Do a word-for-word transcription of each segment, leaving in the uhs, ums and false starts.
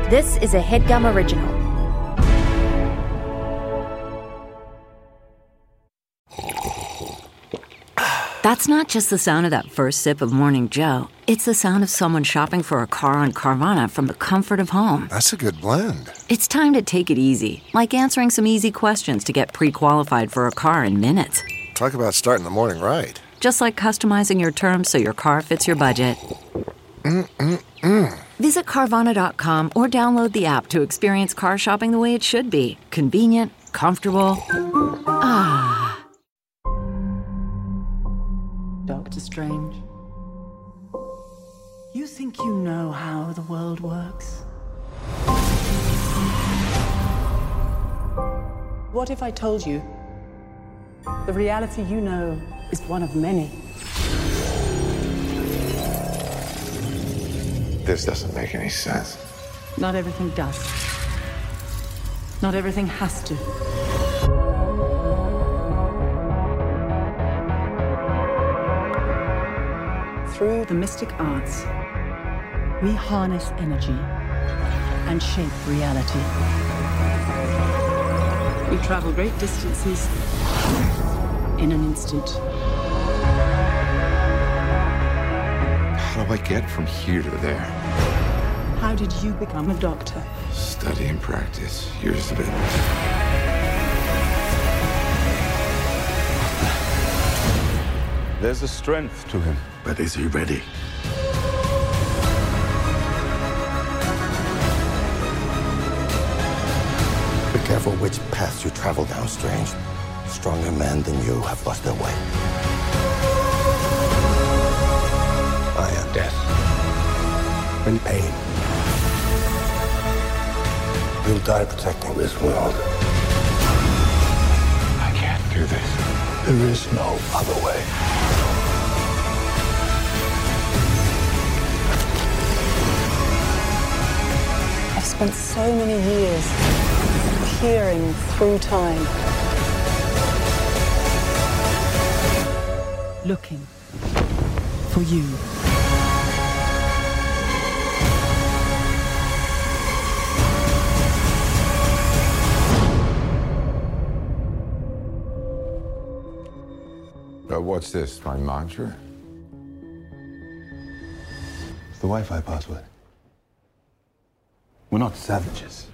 This is a HeadGum original. That's not just the sound of that first sip of Morning Joe. It's the sound of someone shopping for a car on Carvana from the comfort of home. That's a good blend. It's time to take it easy, like answering some easy questions to get pre-qualified for a car in minutes. Talk about starting the morning right. Just like customizing your terms so your car fits your budget. Mm-mm-mm. Visit Carvana dot com or download the app to experience car shopping the way it should be. Convenient, comfortable. Ah. Doctor Strange, you think you know how the world works? What if I told you the reality you know is one of many? This doesn't make any sense. Not everything does. Not everything has to. Through the mystic arts, we harness energy and shape reality. We travel great distances in an instant. How do I get from here to there? How did you become a doctor? Study and practice, years of it. There's a strength to him. But is he ready? Be careful which paths you travel down, Strange. Stronger men than you have lost their way. I am death and pain. You'll die protecting this world. I can't do this. There is no other way. I've spent so many years peering through time, looking for you. Uh, what's this, my mantra? It's the Wi-Fi password. We're not savages.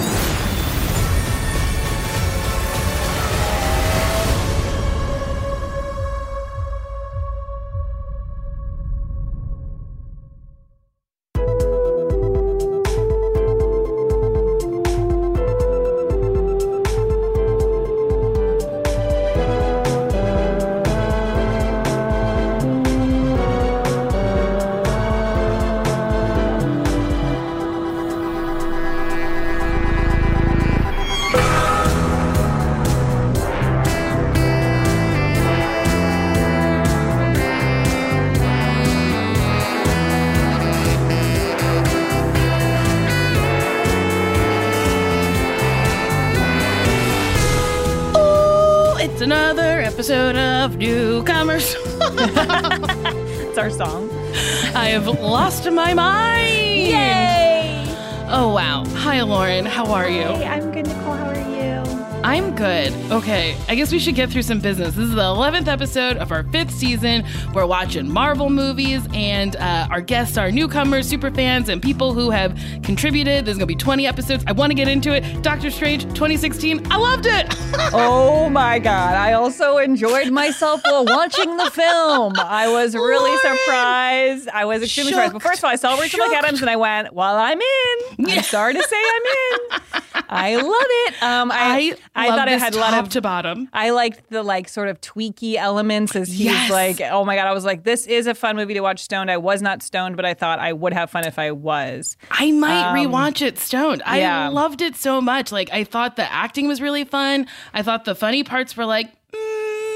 Another episode of Newcomers. It's our song. I have lost my mind. Yay! Oh, wow. Hi, Lauren. How are you? Hey, I'm good, Nicole. How are you? I'm good. Okay, I guess we should get through some business. This is the eleventh episode of our fifth season. We're watching Marvel movies, and uh, our guests are newcomers, super fans, and people who have contributed. There's going to be twenty episodes. I want to get into it. Doctor Strange twenty sixteen. I loved it. Oh, my God. I also enjoyed myself while watching the film. I was really Lauren! surprised. I was extremely Shocked. surprised. But first of all, I saw Rachel McAdams, and I went, well, I'm in. Yeah. I'm sorry to say I'm in. I love it. Um, I, I, I love thought it this had a lot top of to bottom. I liked the like sort of tweaky elements as he's Yes. like, oh my God, I was like, this is a fun movie to watch stoned. I was not stoned, but I thought I would have fun if I was. I might Um, rewatch it stoned. I yeah. loved it so much. Like, I thought the acting was really fun. I thought the funny parts were like, mm,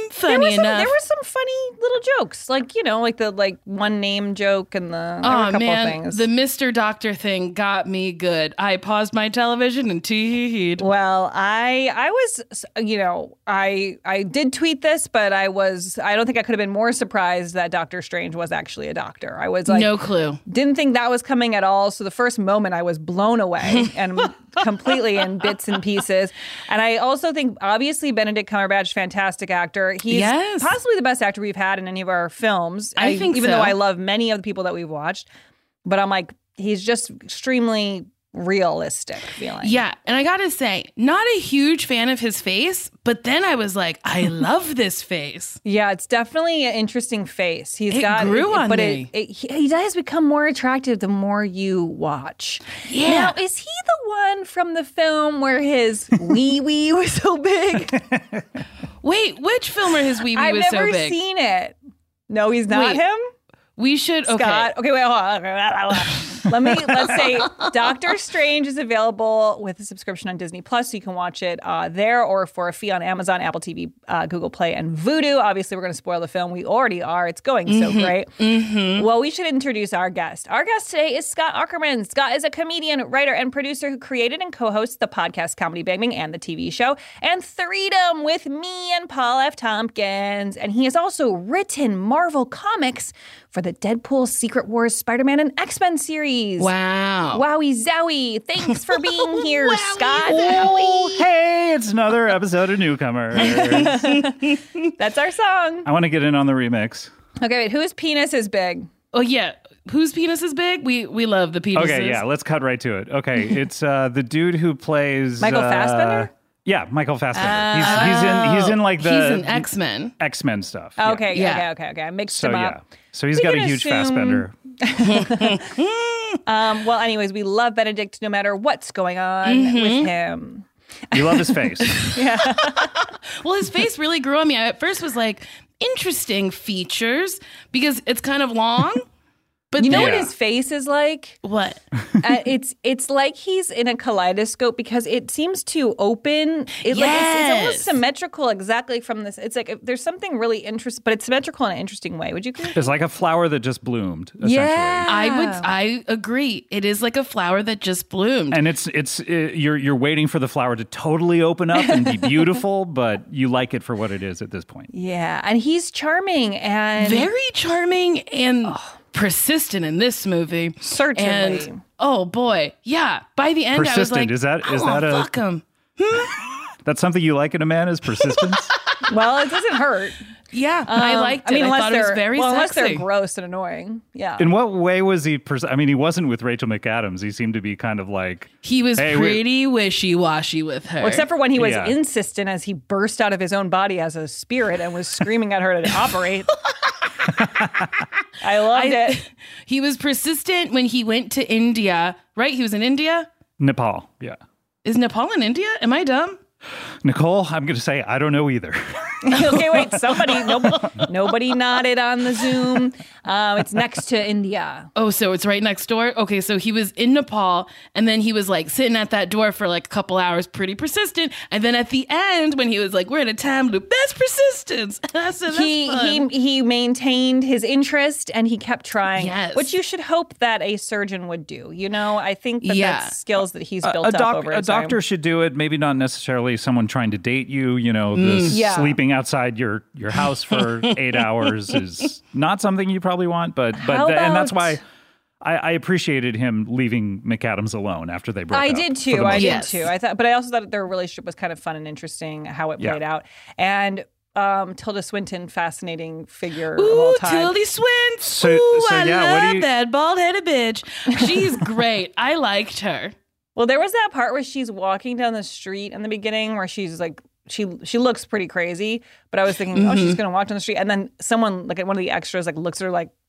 funny there, were some, enough. there were some funny little jokes, like, you know, like the like one name joke and the there were Oh a couple man, things. the Mister Doctor thing got me good. I paused my television and tee-hee-heed. Well, I I was, you know, I I did tweet this, but I was I don't think I could have been more surprised that Doctor Strange was actually a doctor. I was like, No clue. Didn't think that was coming at all. So the first moment I was blown away and completely in bits and pieces. And I also think, obviously, Benedict Cumberbatch, fantastic actor. He's Yes. possibly the best actor we've had in any of our films. I think even so. though I love many of the people that we've watched, but I'm like, he's just extremely realistic feeling. Yeah, and I gotta say, not a huge fan of his face, but then I was like, I love this face. Yeah, it's definitely an interesting face. He's It got grew on but me. It, it, he, he does become more attractive the more you watch. Yeah. Now, is he the one from the film where his wee wee was so big? Wait, which film where his wee wee I've was never so big? seen it. No, he's not Wait, him. We should. Okay. Scott. Okay, wait, hold on. Let me, let's say Doctor Strange is available with a subscription on Disney Plus, so you can watch it uh, there or for a fee on Amazon, Apple T V, uh, Google Play, and Vudu. Obviously, we're going to spoil the film. We already are. It's going so Mm-hmm. great. Mm-hmm. Well, we should introduce our guest. Our guest today is Scott Aukerman. Scott is a comedian, writer, and producer who created and co-hosts the podcast Comedy Bang Bang and the T V show, and Threedom with me and Paul F. Tompkins. And he has also written Marvel comics for the Deadpool, Secret Wars, Spider-Man, and X-Men series. Wow. Wowie zowie. Thanks for being here, Scott. Oh, hey, it's another episode of Newcomers. That's our song. I want to get in on the remix. Okay, wait, whose penis is big? Oh yeah, whose penis is big? We we love the penises. Okay, yeah, let's cut right to it. Okay, it's uh, the dude who plays Michael uh, Fassbender? Yeah, Michael Fassbender. he's, he's in he's in like the He's in X-Men. X-Men stuff. Oh, okay, Yeah. okay, okay, okay. I mixed So them yeah, up. so he's We got a can huge assume- Fassbender. Um, well, anyways, we love Benedict no matter what's going on Mm-hmm. with him. You love his face. Well, his face really grew on me. I at first was like, interesting features because it's kind of long. But You know then, what Yeah. his face is like? what? uh, it's it's like he's in a kaleidoscope because it seems to open. It, like, it's, it's almost Yes. symmetrical, exactly from this. It's like there's something really interesting, but it's symmetrical in an interesting way. Would you agree? It's like a flower that just bloomed, essentially. Yeah. I would. I agree. It is like a flower that just bloomed. And it's it's uh, you're you're waiting for the flower to totally open up and be beautiful, but you like it for what it is at this point. Yeah, and he's charming and Very charming and persistent in this movie. Certainly. And oh boy, yeah. By the end, I was Persistent, like, is that- I is wanna that a- fuck him? That's something you like in a man is persistence. well, it doesn't hurt. Yeah, I Um, liked it. I mean, I unless thought it was they're very well, unless sexy. they're gross and annoying. Yeah. In what way was he? Pers- I mean, he wasn't with Rachel McAdams. He seemed to be kind of like He was Hey, we- pretty wishy-washy with her. Well, except for when he was Yeah. insistent as he burst out of his own body as a spirit and was screaming at her to operate. I loved I- it. He was persistent when he went to India, right? He was in India. Nepal. Yeah, Is Nepal in India? Am I dumb? Nicole. I'm going to say I don't know either. Okay, wait. Somebody, nobody, nobody nodded on the Zoom. Um, it's next to India. Oh, so it's right next door? Okay, so he was in Nepal, and then he was like sitting at that door for like a couple hours, pretty persistent. And then at the end, when he was like, we're in a time loop, that's persistence. And I said, that's He fun. he he maintained his interest and he kept trying, Yes. which you should hope that a surgeon would do. You know, I think that Yeah. that's skills that he's A- built a, up doc- over a his time. doctor should do it. Maybe not necessarily someone trying to date you. You know, this Yeah. sleeping outside your your house for eight hours is not something you probably want. But but How th- and that's about- why. I, I appreciated him leaving McAdams alone after they broke I up. did for too. the I most did part. Yes. too. I thought, but I also thought their relationship was kind of fun and interesting how it Yeah. played out. And um, Tilda Swinton, fascinating figure of all Ooh, time. Tildy Swinton. So- Ooh, so I yeah, what do love you- that bald-headed bitch. She's great. I liked her. Well, there was that part where she's walking down the street in the beginning where she's like, she she looks pretty crazy, but I was thinking, oh, she's Mm-hmm. gonna walk down the street, and then someone like one of the extras like looks at her like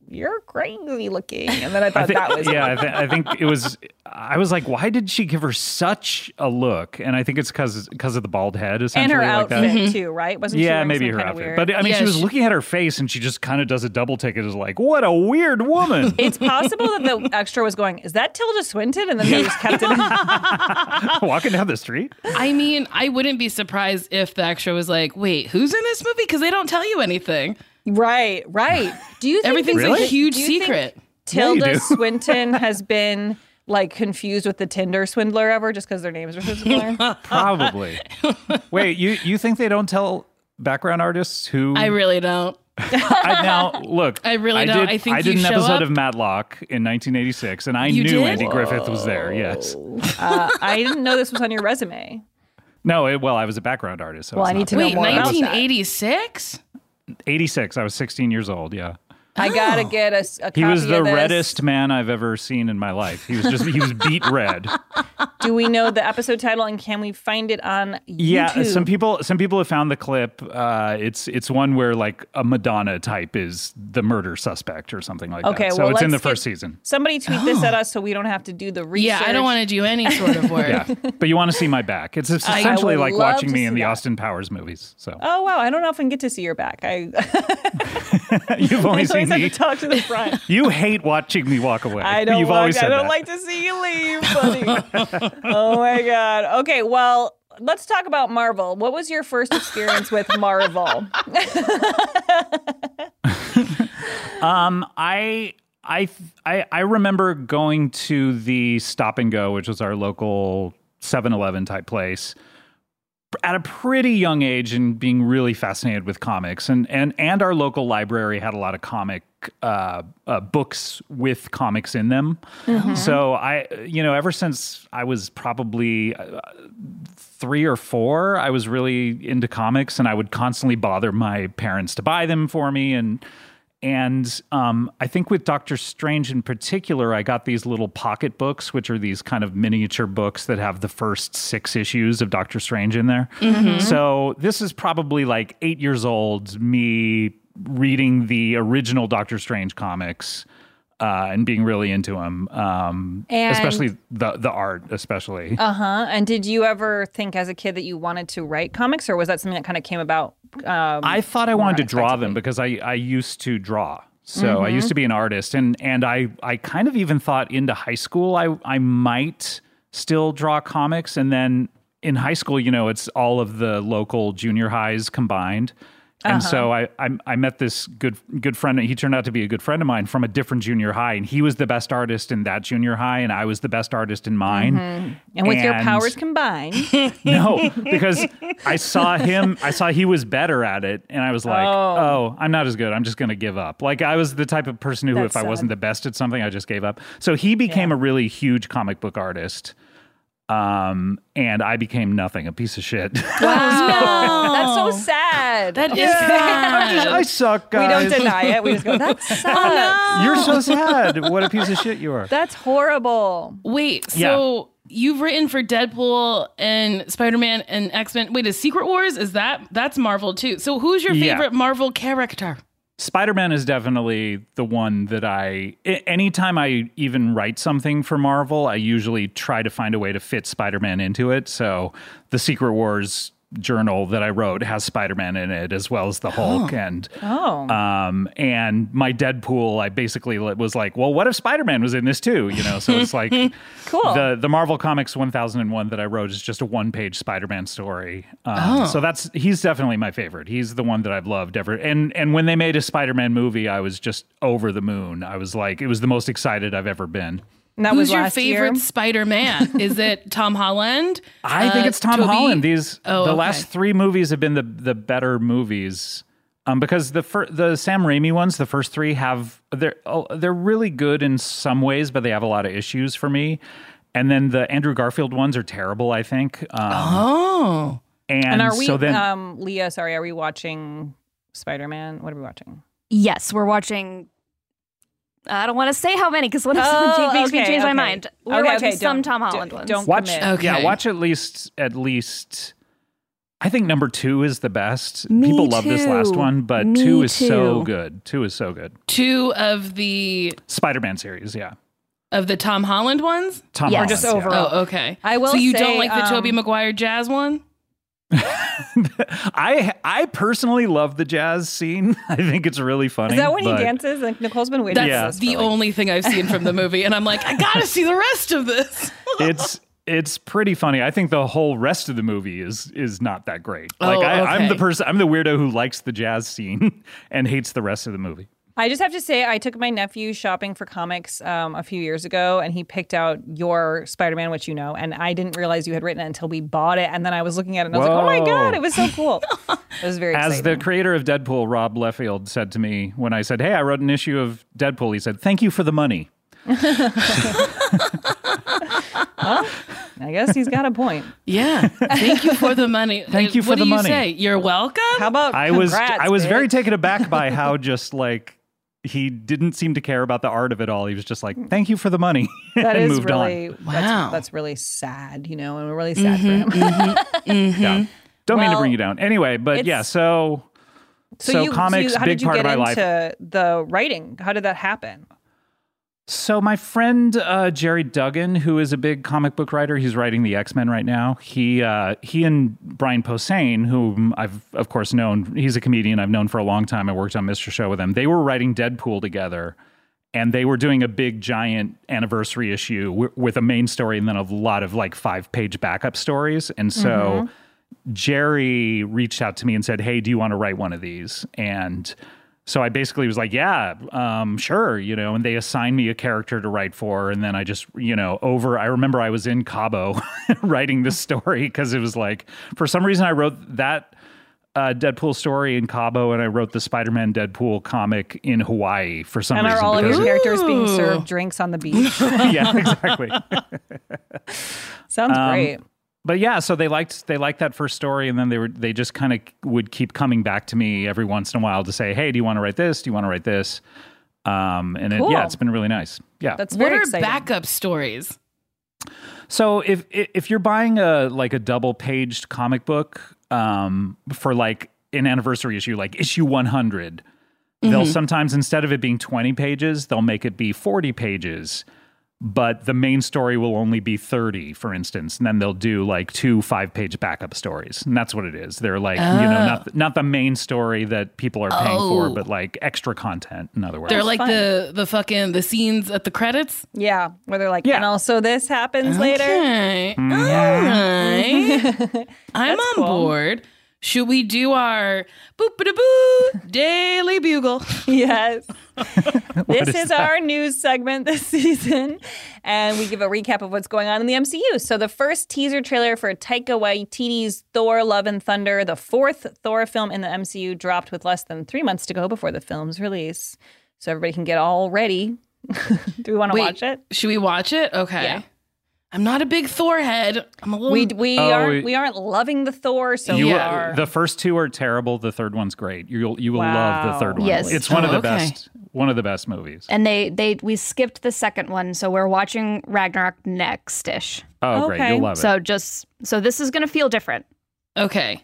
you're crazy looking. And then I thought I think, that was yeah. I, th- I think it was. I was like, why did she give her such a look? And I think it's because because of the bald head, and essentially. her like outfit that. too, right? Wasn't she Yeah, wearing maybe some her kinda outfit. weird? But I mean, Yeah, she was she- looking at her face, and she just kind of does a double take. It is like, what a weird woman. It's possible that the extra was going, is that Tilda Swinton? And then they just kept it. Walking down the street. I mean, I wouldn't be surprised if the extra was like, wait, who's in this movie? Because they don't tell you anything. Right, right. Do you think Everything's that- a huge do you think secret. Yeah, you Tilda do. Swinton has been like confused with the Tinder swindler ever just because their names are so similar? Probably. Wait, you you think they don't tell background artists who? I really don't. I, now look. I really don't. Did, I think I did you an show episode up- of Matlock in nineteen eighty-six, and I You knew did? Andy Griffith was there. Yes. uh, I didn't know this was on your resume. No. It, well, I was a background artist. So Well, it's I need not to there. know Wait, more about that. nineteen eighty-six? eighty-six. I was sixteen years old. Yeah. I gotta get a, s- a copy He was the of this. reddest man I've ever seen in my life. He was just he was beat red. Do we know the episode title and can we find it on YouTube? Yeah, some people some people have found the clip. Uh, it's it's one where like a Madonna type is the murder suspect or something like Okay, that. So well, it's in the let's first get- season. Somebody tweet this at us so we don't have to do the research. Yeah, I don't want to do any sort of work. Yeah, but you want to see my back. It's essentially would like love watching to me see in the that. Austin Powers movies. So Oh wow! I don't know if I can get to see your back. I you've only I seen always have me. to talk to the front. You hate watching me walk away. I don't. You've like, always said I don't that. like to see you leave, buddy. Oh my god. Okay, well, let's talk about Marvel. What was your first experience with Marvel? Um, I. I, I I remember going to the Stop and Go, which was our local seven eleven type place, at a pretty young age and being really fascinated with comics. And and and our local library had a lot of comic uh, uh, books with comics in them. Mm-hmm. So I, you know, ever since I was probably uh, three or four, I was really into comics, and I would constantly bother my parents to buy them for me. And And um, I think with Doctor Strange in particular, I got these little pocket books, which are these kind of miniature books that have the first six issues of Doctor Strange in there. Mm-hmm. So this is probably like eight years old, me reading the original Doctor Strange comics uh, and being really into them, um, And- especially the the art, especially. Uh huh. And did you ever think as a kid that you wanted to write comics, or was that something that kind of came about? Um, I thought I more wanted to draw unexpectedly? them because I, I used to draw. So Mm-hmm. I used to be an artist, and and I, I kind of even thought into high school I I might still draw comics. And then in high school, you know, it's all of the local junior highs combined. And Uh-huh. so I, I I met this good good friend. He turned out to be a good friend of mine from a different junior high, and he was the best artist in that junior high, and I was the best artist in mine. Mm-hmm. And with your And- powers combined, no, because I saw him, I saw he was better at it, and I was like, Oh. oh, I'm not as good. I'm just going to give up. Like, I was the type of person who, That's if I wasn't sad. the best at something, I just gave up. So he became Yeah. a really huge comic book artist. Um, and I became nothing, a piece of shit. wow, that's so sad. That is I'm just- sad. I suck, we guys. don't deny it. We just go, that's sad. You're so sad. What a piece of shit you are. That's horrible. Wait, so you've written for Deadpool and Spider-Man and X-Men. Wait, is Secret Wars? Is that that's Marvel too? So who's your Yeah. favorite Marvel character? Spider-Man is definitely the one that I, a- anytime I even write something for Marvel, I usually try to find a way to fit Spider-Man into it. So the Secret Wars journal that I wrote has Spider-Man in it, as well as the Hulk. And Oh. um, and my Deadpool, I basically was like, well, what if Spider-Man was in this too? You know, so it's like Cool. the the Marvel Comics one thousand one that I wrote is just a one-page Spider-Man story. Um, So that's he's definitely my favorite. He's the one that I've loved ever. And and when they made a Spider-Man movie, I was just over the moon. I was like, it was the most excited I've ever been. And that Who's was your last favorite year. Spider-Man? Is it Tom Holland? I think Uh, it's Tom Tobey? Holland. These Oh, the okay. last three movies have been the the better movies. Um, because the fir- the Sam Raimi ones, the first three have they're oh, they're really good in some ways, but they have a lot of issues for me. And then the Andrew Garfield ones are terrible, I think. Um, Oh. and, And are we, so then um, Leah, sorry, are we watching Spider-Man? What are we watching? Yes, we're watching. I don't want to say how many because what if Oh, someone makes me okay, change my okay. mind? We're Okay, watching okay, some don't- Tom Holland don't- ones. don't watch commit. Okay. yeah, watch at least at least I think number two is the best. Me People love this last too. one, but Me two is so too. good. Two is so good. Two of the Spider-Man series, yeah. of the Tom Holland ones? Tom Yes. Holland, Or just yeah. overall. Oh, okay. I will So you say, don't like the um, Tobey Maguire jazz one? I I personally love the jazz scene. I think it's really funny. Is that when but he dances? Like Nicole's been waiting That's for Yeah. this. the for, like- only thing I've seen from the movie, and I'm like, I gotta see the rest of this. It's it's pretty funny. I think the whole rest of the movie is is not that great. Oh, Like I, I'm okay. the person, I'm the weirdo who likes the jazz scene and hates the rest of the movie. I just have to say, I took my nephew shopping for comics um, a few years ago, and he picked out your Spider-Man, which you know, and I didn't realize you had written it until we bought it, and then I was looking at it, and I was like, oh my Whoa. God, it was so cool. It was very As exciting. the creator of Deadpool, Rob Liefeld, said to me when I said, "Hey, I wrote an issue of Deadpool," he said, "Thank you for the money." I guess he's got a point. Yeah. Thank you for the money. Thank you for what the do you money. say? You're welcome? How about I was congrats, I was very bitch? taken aback by how just like he didn't seem to care about the art of it all. He was just like, "Thank you for the money," That and is moved really, on. Wow. that's, that's really sad, you know, and we're really sad Mm-hmm, for him. Yeah. Don't mean to Well, bring you down. Anyway, but yeah, it's- so so, you, comics, so you, how big did you part get of my into life. the writing? How did that happen? So my friend uh, Jerry Duggan, who is a big comic book writer, he's writing the X-Men right now. He uh, he and Brian Posehn, whom I've of course known, he's a comedian I've known for a long time. I worked on Mister Show with him. They were writing Deadpool together, and they were doing a big giant anniversary issue w- with a main story and then a lot of like five-page backup stories. And so Mm-hmm. Jerry reached out to me and said, "Hey, do you want to write one of these?" And so I basically was like, yeah, um, sure, you know, and they assigned me a character to write for. And then I just, you know, over, I remember I was in Cabo writing this story because it was like, for some reason I wrote that uh, Deadpool story in Cabo and I wrote the Spider-Man Deadpool comic in Hawaii for some And reason. are all of your because- characters being Ooh. served drinks on the beach? yeah, exactly. Sounds Um, great. But yeah, so they liked they liked that first story, and then they were they just kind of would keep coming back to me every once in a while to say, "Hey, do you want to write this? Do you want to write this?" Um, and it, Cool. yeah, it's been really nice. Yeah. That's What very are exciting. backup stories? So if if you're buying a like a double paged comic book um, for like an anniversary issue, like issue one hundred, they'll sometimes instead of it being twenty pages, they'll make it be forty pages. But the main story will only be thirty, for instance, and then they'll do like two five-page backup stories, and that's what it is. They're like, you know, not not the main story that people are paying for, Oh. but like extra content. In other words, They're like fun. the the fucking the scenes at the credits. Yeah, where they're like, Yeah. and also this happens later. Okay. Mm-hmm. All right. I'm on cool. board. Should we do our boop a boo Daily Bugle? Yes. This is is that? our news segment this season, and we give a recap of what's going on in the M C U. So the first teaser trailer for Taika Waititi's Thor: Love and Thunder, the fourth Thor film in the M C U, dropped with less than three months to go before the film's release. So everybody can get all ready. Do we want to Wait, watch it? Should we watch it? Okay. Yeah. I'm not a big Thor head. I'm a little. We we Oh, aren't we- we aren't loving the Thor, so You we will- are. the first two are terrible. The third one's great. You'll you will love Wow. the third one. Yes. It's one of Oh, the okay. best. One of the best movies. And they they we skipped the second one, so we're watching Ragnarok next ish. Oh, great! Okay. You'll love it. So just so this is gonna feel different. okay.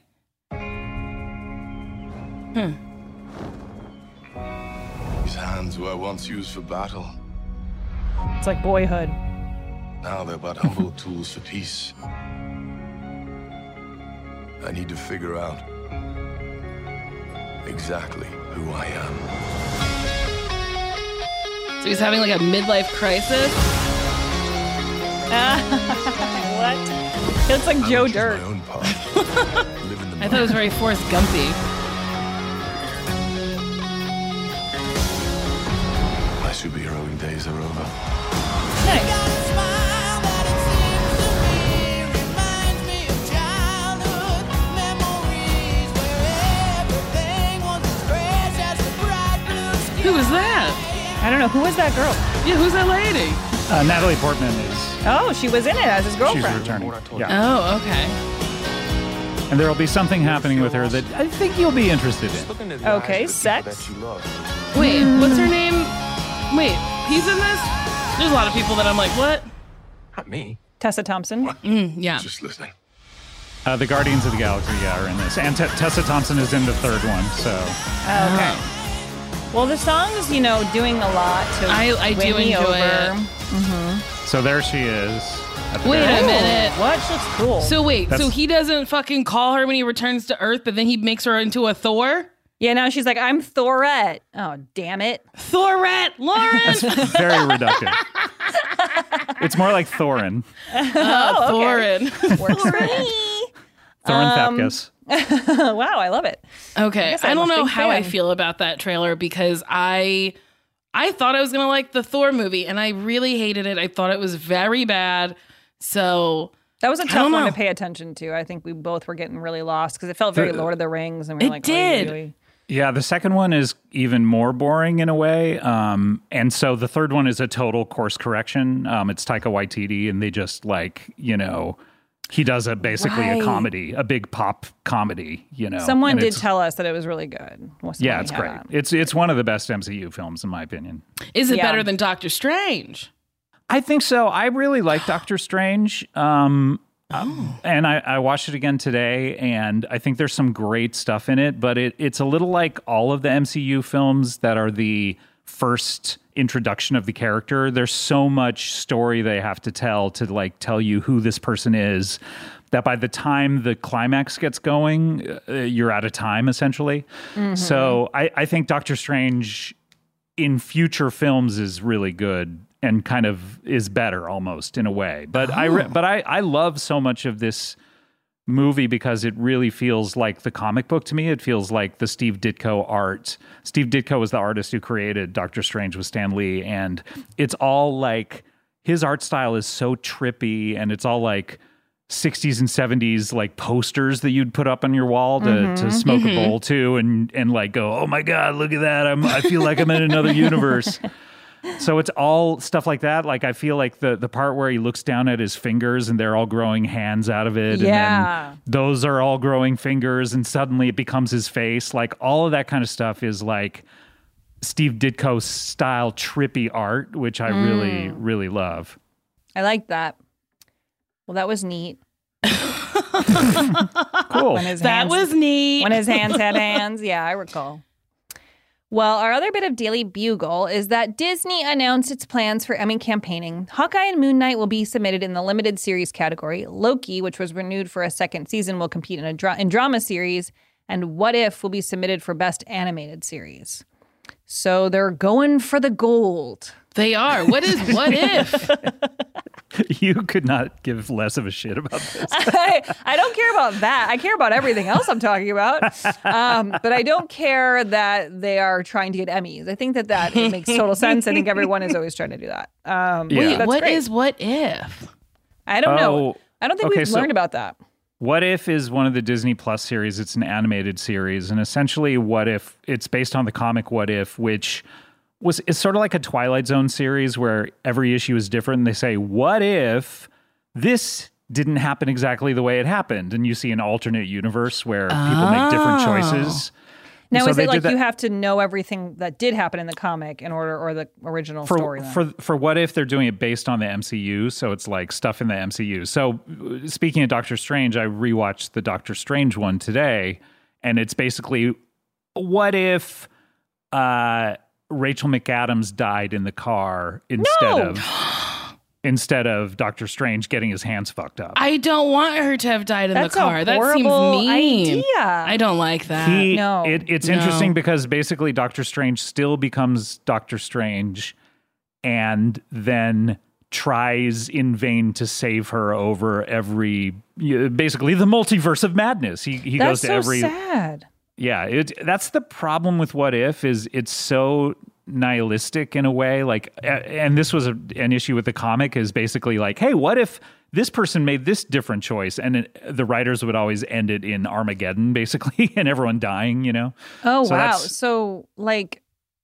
These hands were once used for battle. It's like Boyhood. Now they're but humble tools for peace. I need to figure out exactly who I am. So he's having like a midlife crisis. What? He looks like I Joe will choose Dirt. my own path. Live in the I thought it was very Forrest Gumpy. My superheroing days are over. Who was that? I don't know. Who was that girl? Yeah, who's that lady? uh, Natalie Portman is Oh, she was in it as his she's girlfriend. returning. Yeah, Oh, okay. and there will be something happening with her that I think you'll be interested in. Okay, sex. Wait, what's her name? Wait, he's in this? There's a lot of people that I'm like, what? Not me. Tessa Thompson. Mm, yeah. Just listening. Uh, the Guardians of the Galaxy, yeah, are in this. And T- Tessa Thompson is in the third one, so. Okay. Well, the song's, you know, doing a lot to I, I win do me enjoy over. it. Mm-hmm. So there she is. Wait a Ooh, minute. What? She looks cool. So wait, That's- so he doesn't fucking call her when he returns to Earth, but then he makes her into a Thor? Yeah, now she's like, I'm Thorette. Oh, damn it. Thorette, Lauren! That's very reductive. It's more like Thorin. Uh, Oh, okay. Thorin. Works for me. Thorin Um, Thapkus. Wow, I love it. Okay, guess I, I'm don't a know big how I fan. feel about that trailer because I I thought I was going to like the Thor movie and I really hated it. I thought it was very bad. So That was a I tough don't one know. to pay attention to. I think we both were getting really lost because it felt very The- Lord of the Rings. And we were It like, did. "Oy, oy, oy." Yeah, the second one is even more boring in a way. Um, and so the third one is a total course correction. Um, it's Taika Waititi, and they just like, you know, he does a basically Right. a comedy, a big pop comedy, you know. Someone and did it's- tell us that it was really good. Well, Yeah, somebody it's had great. that. It's it's one of the best M C U films in my opinion. is it Yeah. better than Doctor Strange? I think so. I really like Doctor Strange. Um, Oh. and I, I watched it again today, and I think there's some great stuff in it, but it, it's a little like all of the M C U films that are the first introduction of the character. There's so much story they have to tell to like tell you who this person is that by the time the climax gets going, uh, you're out of time, essentially. Mm-hmm. So I, I think Doctor Strange in future films is really good and kind of is better almost in a way. But I re- but I, I love so much of this movie because it really feels like the comic book to me. It feels like the Steve Ditko art. Steve Ditko was the artist who created Doctor Strange with Stan Lee, and it's all like his art style is so trippy, and it's all like sixties and seventies like posters that you'd put up on your wall to, Mm-hmm. to smoke a bowl to and and like go, oh my God, look at that. I'm I feel like I'm in another universe. So it's all stuff like that. Like I feel like the the part where he looks down at his fingers and they're all growing hands out of it. Yeah. And then those are all growing fingers and suddenly it becomes his face. Like all of that kind of stuff is like Steve Ditko style trippy art, which I really, really love. I like that. Well, that was neat. Cool. When his That hands, was neat. when his hands had hands. Yeah, I recall. Well, our other bit of Daily Bugle is that Disney announced its plans for Emmy campaigning. Hawkeye and Moon Knight will be submitted in the limited series category. Loki, which was renewed for a second season, will compete in a dra- in drama series. And What If will be submitted for best animated series. So they're going for the gold. They are. What is what if? You could not give less of a shit about this. I, I don't care about that. I care about everything else I'm talking about. Um, but I don't care that they are trying to get Emmys. I think that that it makes total sense. I think everyone is always trying to do that. Um, Yeah. Wait, that's what great. is what if? I don't know. Oh, I don't think okay, we've so- learned about that. What If is one of the Disney Plus series. It's an animated series. And essentially, What If, it's based on the comic What If, which was it's sort of like a Twilight Zone series where every issue is different. And they say, what if this didn't happen exactly the way it happened? And you see an alternate universe where people make different choices. Now, So is they it did like that- you have to know everything that did happen in the comic in order, or the original for story? then? for for What If, they're doing it based on the M C U, so it's like stuff in the M C U. So uh, speaking of Doctor Strange, I rewatched the Doctor Strange one today, and it's basically what if uh, Rachel McAdams died in the car instead No! of instead of Doctor Strange getting his hands fucked up. I don't want her to have died in That's the a car. That seems horrible mean. idea. I don't like that. He, no. it, it's No. interesting because basically Doctor Strange still becomes Doctor Strange and then tries in vain to save her over every, basically the multiverse of madness. He he That's goes to so every, sad. yeah, it, that's the problem with What If is it's so nihilistic in a way. Like, a- and this was a, an issue with the comic is basically like, hey, what if this person made this different choice? And it, the writers would always end it in Armageddon, basically, and everyone dying, you know? Oh, So wow. that's- So, like,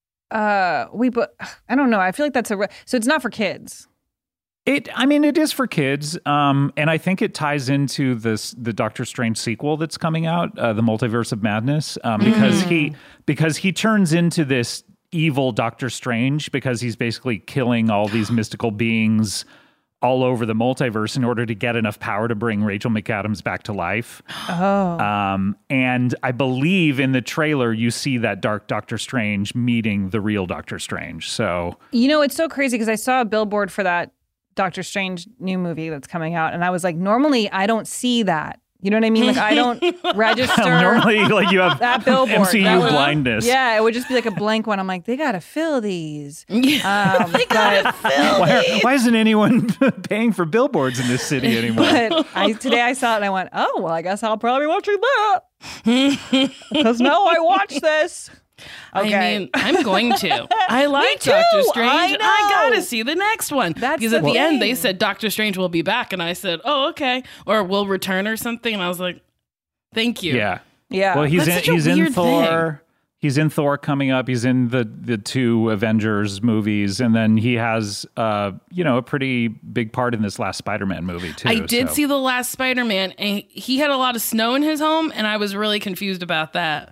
uh, we, but I don't know. I feel like that's a, re- so it's not for kids. It, I mean, it is for kids, um, and I think it ties into this the Doctor Strange sequel that's coming out, uh, the Multiverse of Madness, um, because he because he turns into this evil Doctor Strange because he's basically killing all these mystical beings all over the multiverse in order to get enough power to bring Rachel McAdams back to life. Oh. Um, and I believe in the trailer, you see that dark Doctor Strange meeting the real Doctor Strange. So, You know, it's so crazy because I saw a billboard for that Doctor Strange new movie that's coming out. And I was like, normally I don't see that. You know what I mean? Like, I don't register. Normally, like, you have that billboard. M C U That was- blindness. Yeah, it would just be like a blank one. I'm like, they got to fill these. Um, they gotta fill Why, are- why isn't anyone paying for billboards in this city anymore? But I, today I saw it and I went, oh, well, I guess I'll probably watch that. Because now I watch this. Okay. I mean, I'm going to. I like too. Doctor Strange. I know. gotta see the next one. That's because the at the thing. end they said Doctor Strange will be back, and I said, "Oh, okay," or "will return" or something, and I was like, "Thank you." Yeah. Yeah. Well, he's That's in, such a he's in weird Thor. thing. He's in Thor coming up. He's in the the two Avengers movies, and then he has uh you know a pretty big part in this last Spider-Man movie too. I did so. see the last Spider-Man, and he had a lot of snow in his home, and I was really confused about that.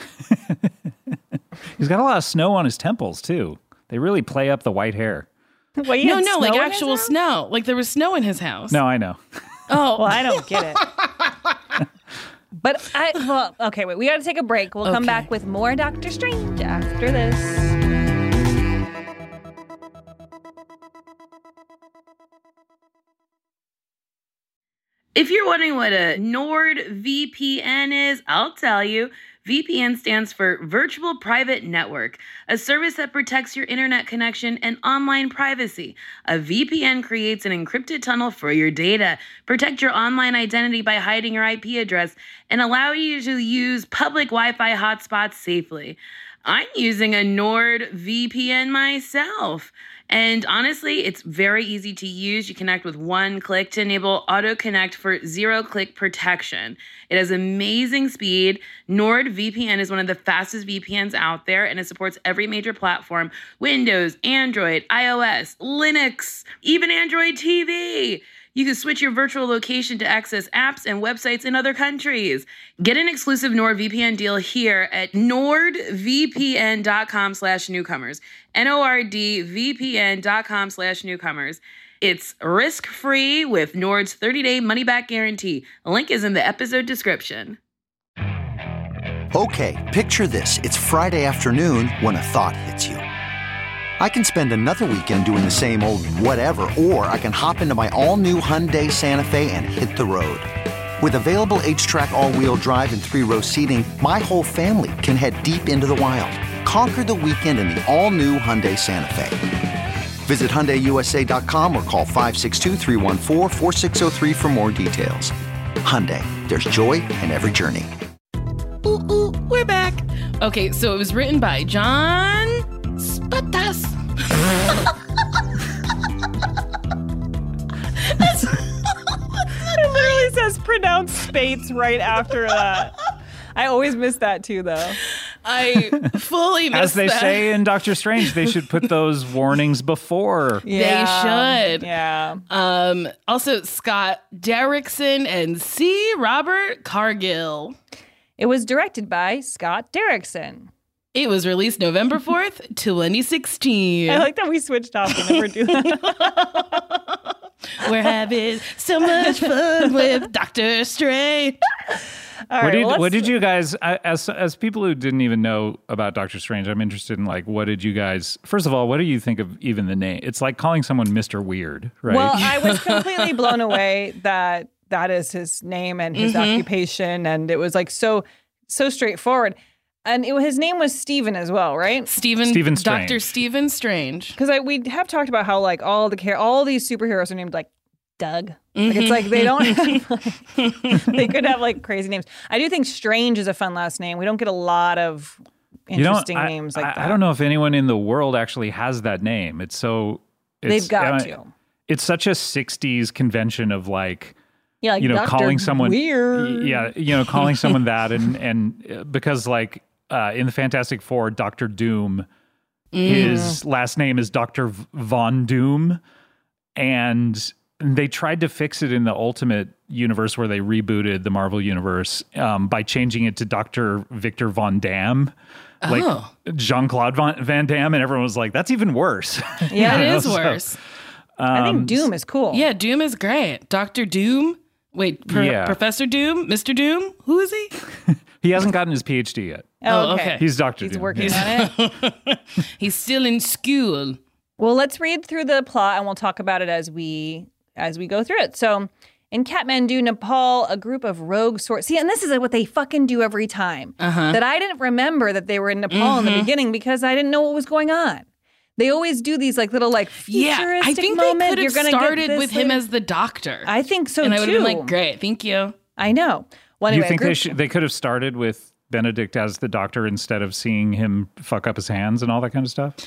He's got a lot of snow on his temples too. They really play up the white hair. Wait, you No, had no, snow like in his actual house? snow. Like there was snow in his house. No, I know. Oh, Well, I don't get it. But I, well, okay, wait, we got to take a break. We'll come Okay. back with more Doctor Strange after this. If you're wondering what a NordVPN is, I'll tell you. V P N stands for Virtual Private Network, a service that protects your internet connection and online privacy. A V P N creates an encrypted tunnel for your data, protect your online identity by hiding your I P address, and allow you to use public Wi-Fi hotspots safely. I'm using a NordVPN myself. And honestly, it's very easy to use. You connect with one click to enable auto connect for zero click protection. It has amazing speed. NordVPN is one of the fastest V P Ns out there, and it supports every major platform: Windows, Android, iOS, Linux, even Android T V. You can switch your virtual location to access apps and websites in other countries. Get an exclusive NordVPN deal here at nordvpn.com slash newcomers. N-O-R-D-V-P-N.com slash newcomers. It's risk-free with Nord's thirty-day money-back guarantee. A link is in the episode description. Okay, picture this. It's Friday afternoon when a thought hits you. I can spend another weekend doing the same old whatever, or I can hop into my all-new Hyundai Santa Fe and hit the road. With available H-Track all-wheel drive and three-row seating, my whole family can head deep into the wild. Conquer the weekend in the all-new Hyundai Santa Fe. Visit Hyundai U S A dot com or call five six two, three one four, four six zero three for more details. Hyundai, there's joy in every journey. Ooh, ooh, we're back. Okay, so it was written by John Spatas. It literally says pronounce Spates right after that. I always miss that too, though. I fully missed As they that. say in Doctor Strange, they should put those warnings before. They should. Yeah. Um, also, Scott Derrickson and C. Robert Cargill. It was directed by Scott Derrickson. It was released November fourth, twenty sixteen. I like that we switched off. We never do that. We're having so much fun with Doctor Strange. All what right, did well, what let's- did you guys I- as as people who didn't even know about Doctor Strange? I'm interested in like what did you guys first of all what do you think of even the name? It's like calling someone Mister Weird, right? Well, I was completely blown away that that is his name and his Mhm. occupation, and it was like so so straightforward. And it, his name was Stephen as well, right? Stephen, Stephen Strange. Doctor Stephen Strange. Because we have talked about how like all the care, all these superheroes are named like Doug. Like it's like they don't have, like, they could have like crazy names. I do think Strange is a fun last name. We don't get a lot of You don't- interesting I- names like I, that. I don't know if anyone in the world actually has that name. It's so it's, They've got uh, to. It's such a sixties convention of like Yeah, like you know, Doctor calling someone Weird. Yeah, you know, calling someone that and and uh, because like uh, in the Fantastic Four, Doctor Doom, Mm. his last name is Doctor V- Von Doom, and they tried to fix it in the Ultimate Universe where they rebooted the Marvel Universe um, by changing it to Doctor Victor Von Damme. Like Oh. Jean-Claude Van, Van Damme, and everyone was like, "That's even worse." Yeah, It You know, is so- worse. Um, I think Doom is cool. Yeah, Doom is great. Doctor Doom. Wait, Pro- Yeah. Professor Doom? Mister Doom? Who is he? He hasn't gotten his P H D yet. Oh, okay. He's Doctor He's Doom. working Yeah. on it. He's still in school. Well, let's read through the plot and we'll talk about it as we as we go through it. So, in Kathmandu, Nepal, a group of rogue sorts. See, and this is what they fucking do every time. Uh-huh. That I didn't remember that they were in Nepal in Mhm. the beginning because I didn't know what was going on. They always do these like little like Yeah, futuristic I think moment. they could have You're gonna get started this with him later. as the doctor. I think so and I too. would have been like, great, thank you. I know. Well, anyway, you think group- they should, they could have started with Benedict as the doctor instead of seeing him fuck up his hands and all that kind of stuff?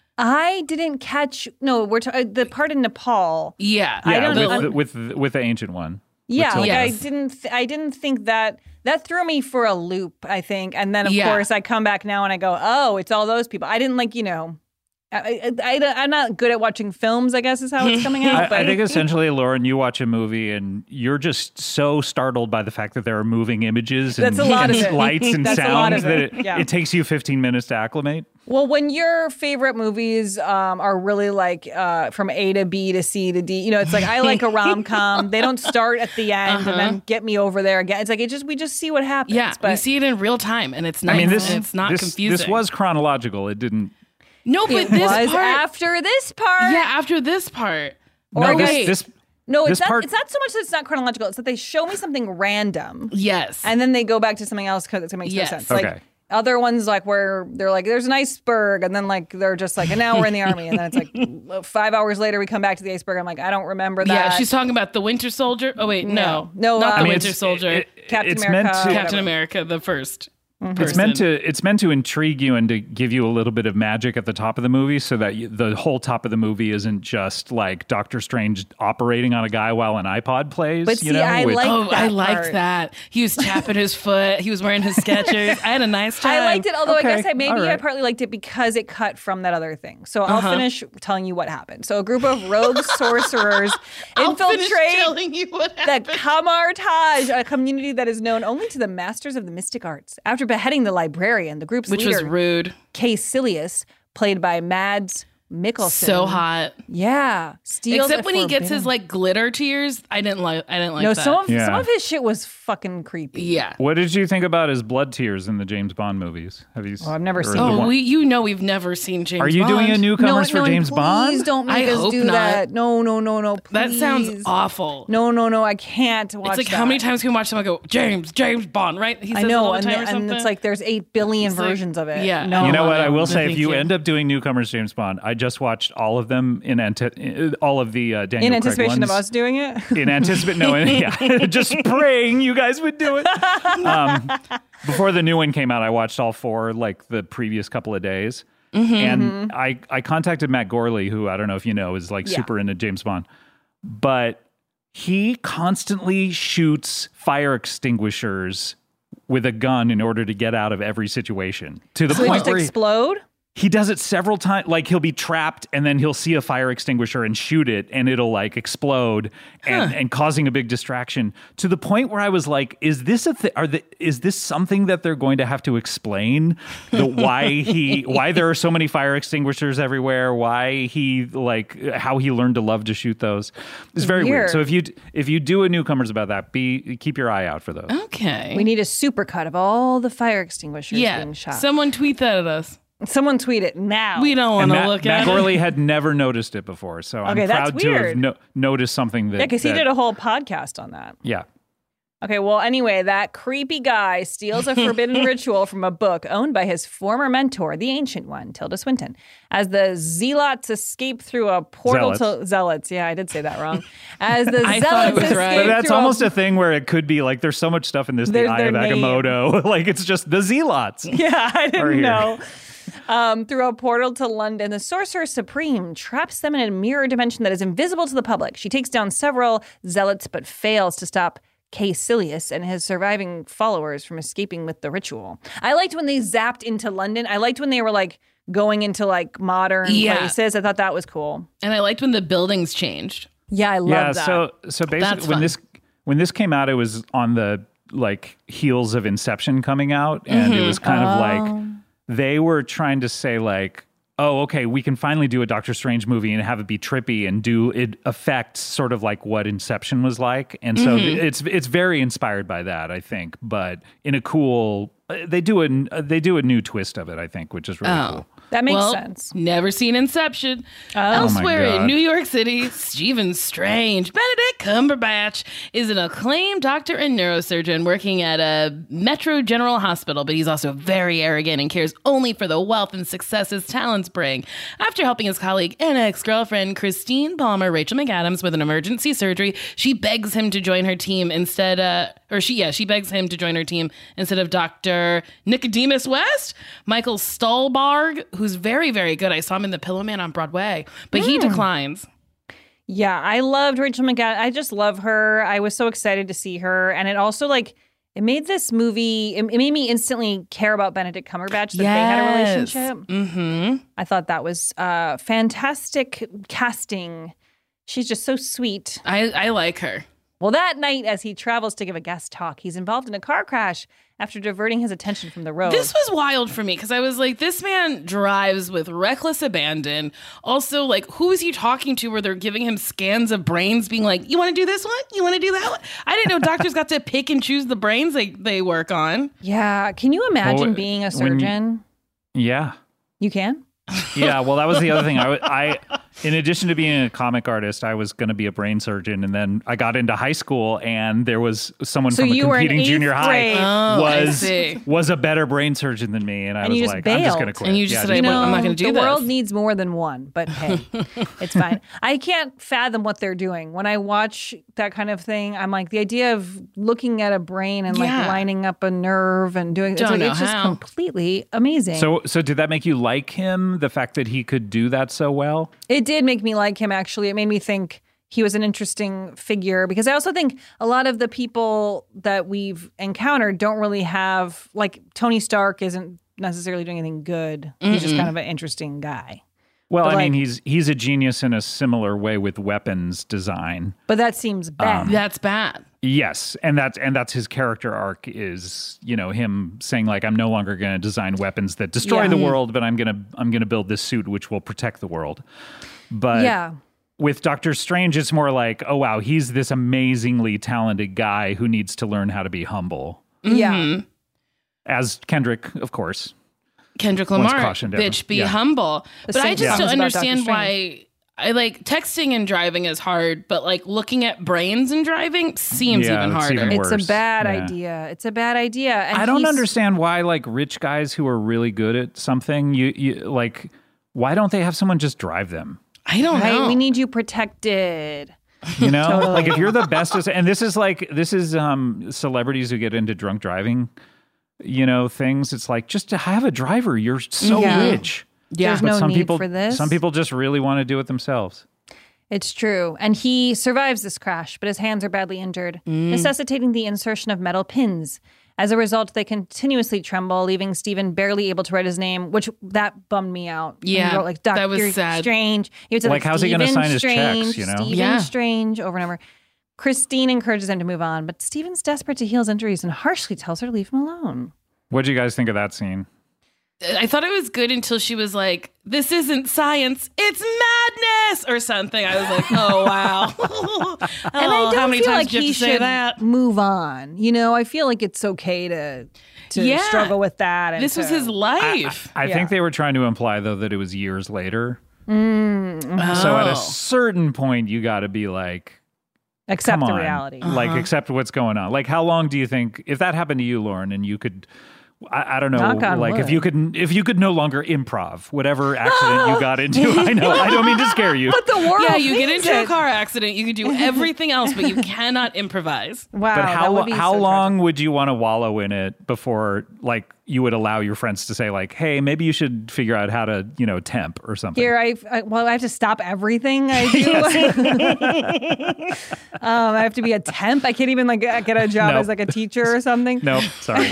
I didn't catch. No, we're ta- uh, the part in Nepal. Yeah, I Yeah, don't. with, un- the, with the- with the ancient one. with Yeah, like Tilda. I didn't. Th- I didn't think that. That threw me for a loop. I think, and then of Yeah. course I come back now and I go, oh, it's all those people. I didn't like, you know. I, I, I, I'm not good at watching films, I guess is how it's coming out. I, But I think essentially, Lauren, you watch a movie and you're just so startled by the fact that there are moving images and, That's a lot and of it. lights and That's a lot sounds of that it, it, yeah. it takes you fifteen minutes to acclimate. Well, when your favorite movies um, are really like uh, from A to B to C to D, you know, it's like I like a rom com. They don't start at the end Uh-huh. and then get me over there again. It's like it just we just see what happens. Yeah, but we see it in real time, and it's nice. I mean, this and it's not this, confusing. This was chronological. It didn't. no, but it this was part, after this part. yeah, after this part. No, Or this, wait. this No, it's this not. part- It's not so much that it's not chronological. It's that they show me something random, Yes, and then they go back to something else because it makes Yes. no sense. Okay. Like other ones, like where they're like, "There's an iceberg," and then like they're just like, "And now we're in the army," and then it's like five hours later we come back to the iceberg. I'm like, I don't remember that. yeah. She's talking about the Winter Soldier. Oh wait, no, No. No, not uh, the I mean, Winter it's- Soldier. it- Captain it's America. meant to- whatever. Captain America, the first. Mm-hmm. It's meant person. to it's meant to intrigue you and to give you a little bit of magic at the top of the movie, so that you, the whole top of the movie isn't just like Doctor Strange operating on a guy while an iPod plays. But you see, know, I with- like Oh, that I liked part. that. He was tapping his foot. He was wearing his Skechers. I had a nice time. I liked it, although Okay, I guess I maybe all I right. partly liked it because it cut from that other thing. So I'll Uh-huh. finish telling you what happened. So a group of rogue sorcerers I'll finish infiltrate telling you what the happened. Kamartaj, a community that is known only to the masters of the mystic arts. After beheading the librarian, the group's Which leader, was rude. Caecilius, played by Mads Mikkelsen. So hot. Yeah. Steals Except a when he gets his forbidden- like glitter tears. I didn't like I didn't like No, that. some of, Yeah. some of his shit was fucking creepy. yeah. What did you think about his blood tears in the James Bond movies? Have you? Oh, I've never or seen the them. Oh, one- we you know we've never seen James Are you Bond. doing a newcomers for no, James please Bond? don't make I us hope do not. that. No, no, no, no. Please. That sounds awful. No, no, no. I can't watch It's like that. how many times can we watch someone go, James, James Bond, right? He I says it know, all the and, time the- or something. and it's like there's eight billion It's like- versions of it. yeah. no. You know what? I no, will no, say, if thank you you. end up doing newcomers James Bond, I just watched all of them in ante- all of the uh, Daniel in Craig anticipation ones. of us doing it. In anticipation, no, in- yeah, just praying you guys would do it. Um, before the new one came out, I watched all four like the previous couple of days, Mm-hmm. and I I contacted Matt Gorley, who I don't know if you know is like Yeah. super into James Bond, but he constantly shoots fire extinguishers with a gun in order to get out of every situation to the So they point just where he, explode. he does it several times. Like he'll be trapped and then he'll see a fire extinguisher and shoot it and it'll like explode and, and causing a big distraction to the point where I was like, is this a th- are the, is this something that they're going to have to explain the why he why there are so many fire extinguishers everywhere, why he like how he learned to love to shoot those. It's very weird. Weird. So if you if you do a newcomers about that, be keep your eye out for those. okay. We need a supercut of all the fire extinguishers yeah. being shot. Someone tweet that at us. Someone tweet it now. We don't want And to Matt, look Matt at Gorley it. had never noticed it before, so I'm Okay, that's proud to have weird. no- noticed something that. Yeah, because he that- did a whole podcast on that. Yeah. Okay, well, anyway, that creepy guy steals a forbidden ritual from a book owned by his former mentor, the Ancient One, Tilda Swinton. As the zealots escape through a portal Zealots. to zealots, yeah, I did say that wrong. As the I thought zealots it was escape right. But that's through almost a, a thing where it could be like there's so much stuff in this, the There's Eye their of name. Agamotto. Like it's just the Zealots. yeah, I Are didn't here. know. Um, through a portal to London, the Sorcerer Supreme traps them in a mirror dimension that is invisible to the public. She takes down several zealots, but fails to stop Caecilius and his surviving followers from escaping with the ritual. I liked when they zapped into London. I liked when they were like going into like modern Yeah. places. I thought that was cool. And I liked when the buildings changed. Yeah, I love Yeah. that. So so That's basically, when fun. this when this came out, it was on the like heels of Inception coming out, and it was kind of Oh. like they were trying to say like oh, okay, we can finally do a Doctor Strange movie and have it be trippy and do it affect sort of like what Inception was like. And so Mhm. it's it's very inspired by that, I think, but in a cool, they do a, they do a new twist of it, I think, which is really Oh. cool. That makes well, sense. Never seen Inception. Oh. Elsewhere Oh my in God. New York City, Stephen Strange, Benedict Cumberbatch, is an acclaimed doctor and neurosurgeon working at a Metro General Hospital, but he's also very arrogant and cares only for the wealth and success his talents bring. After helping his colleague and ex-girlfriend Christine Palmer, Rachel McAdams, with an emergency surgery, she begs him to join her team instead, uh, or she, yeah, she begs him to join her team instead of Doctor Nicodemus West, Michael Stuhlbarg, who's very, very good. I saw him in The Pillowman on Broadway, but he declines. Yeah, I loved Rachel McAdams. I just love her. I was so excited to see her. And it also, like, it made this movie, it, it made me instantly care about Benedict Cumberbatch, that they had a Yes. relationship. Mm-hmm. I thought that was uh, fantastic casting. She's just so sweet. I, I like her. Well, that night, as he travels to give a guest talk, he's involved in a car crash after diverting his attention from the road. This was wild for me because I was like, this man drives with reckless abandon. Also, like, who is he talking to where they're giving him scans of brains, being like, you want to do this one? You want to do that one? I didn't know doctors got to pick and choose the brains they, they work on. Yeah. Can you imagine Well, being a when you- surgeon? Yeah. You can? Yeah, well, that was the other thing. I, w- I, in addition to being a comic artist, I was going to be a brain surgeon, and then I got into high school, and there was someone So from a you were in competing eighth junior high grade. Oh, I was see. was a better brain surgeon than me, and I And was you just like, I'm just going to bailed. quit. And you just Yeah, said, You know, I'm not gonna do the this. world needs more than one, but hey, it's fine. I can't fathom what they're doing. When I watch that kind of thing, I'm like, the idea of looking at a brain and like Yeah. lining up a nerve and doing it's, Don't like, know it's just how. completely amazing. So, so did that make you like him? The fact that he could do that so well? It did make me like him, actually. It made me think he was an interesting figure because I also think a lot of the people that we've encountered don't really have, like, Tony Stark isn't necessarily doing anything good. He's just Mm-mm. kind of an interesting guy. Well, But, I like- mean, he's he's a genius in a similar way with weapons design. But that seems bad. That's bad. Yes, and that's and that's his character arc is, you know, him saying like, I'm no longer going to design weapons that destroy Yeah. the world, but I'm gonna I'm gonna build this suit which will protect the world. But Yeah. with Doctor Strange, it's more like, oh wow, he's this amazingly talented guy who needs to learn how to be humble. Yeah. Mhm. As Kendrick, of course. Kendrick Once Lamar, cautioned him. bitch, be Yeah. humble. The But I same just song don't is about Doctor understand why. I like texting and driving is hard, but like looking at brains and driving seems Yeah, even it's harder. even It's a worse. bad Yeah. idea. It's a bad idea. And I don't he's- understand why like rich guys who are really good at something, you, you like why don't they have someone just drive them? I don't Right? know. We need you protected. You know, Totally. like if you're the best, as- and this is like this is um, celebrities who get into drunk driving, you know, things. It's like just to have a driver. You're so Yeah. rich. Yeah. There's But no some need people, for this. some people just really want to do it themselves. It's true. And he survives this crash, but his hands are badly injured, Mm. necessitating the insertion of metal pins. As a result, they continuously tremble, leaving Stephen barely able to write his name, which that bummed me out. When he Yeah, wrote, like that Doctor was sad. Strange. He would say, Like, how's he gonna Stephen sign his checks, Strange, you know? Stephen Yeah. Strange, over and over. Christine encourages him to move on, but Stephen's desperate to heal his injuries and harshly tells her to leave him alone. What do you guys think of that scene? I thought it was good until she was like, "This isn't science, it's madness," or something. I was like, "Oh wow!" oh, And I don't how many feel times like did you he have to say should that? move on. You know, I feel like it's okay to to Yeah. struggle with that. And This was to- his life. I Yeah. think they were trying to imply though that it was years later. Mm, mhm. So at Oh. a certain point, you got to be like, accept come the on. reality. Like, Uh-huh. accept what's going on. Like, how long do you think, if that happened to you, Lauren, and you could, I, I don't know, Knock on like, wood. if you could, if you could no longer improv, whatever accident you got into, I know, I don't mean to scare you. But the world Yeah, you get needs into a it. car accident, you can do everything else, but you cannot improvise. Wow, But that how would be how so long would you want to wallow in it before, like, you would allow your friends to say, like, hey, maybe you should figure out how to, you know, temp or something? Here, I, I well, I have to stop everything I do. um, I have to be a temp. I can't even like get a job Nope. as like a teacher or something. No, sorry.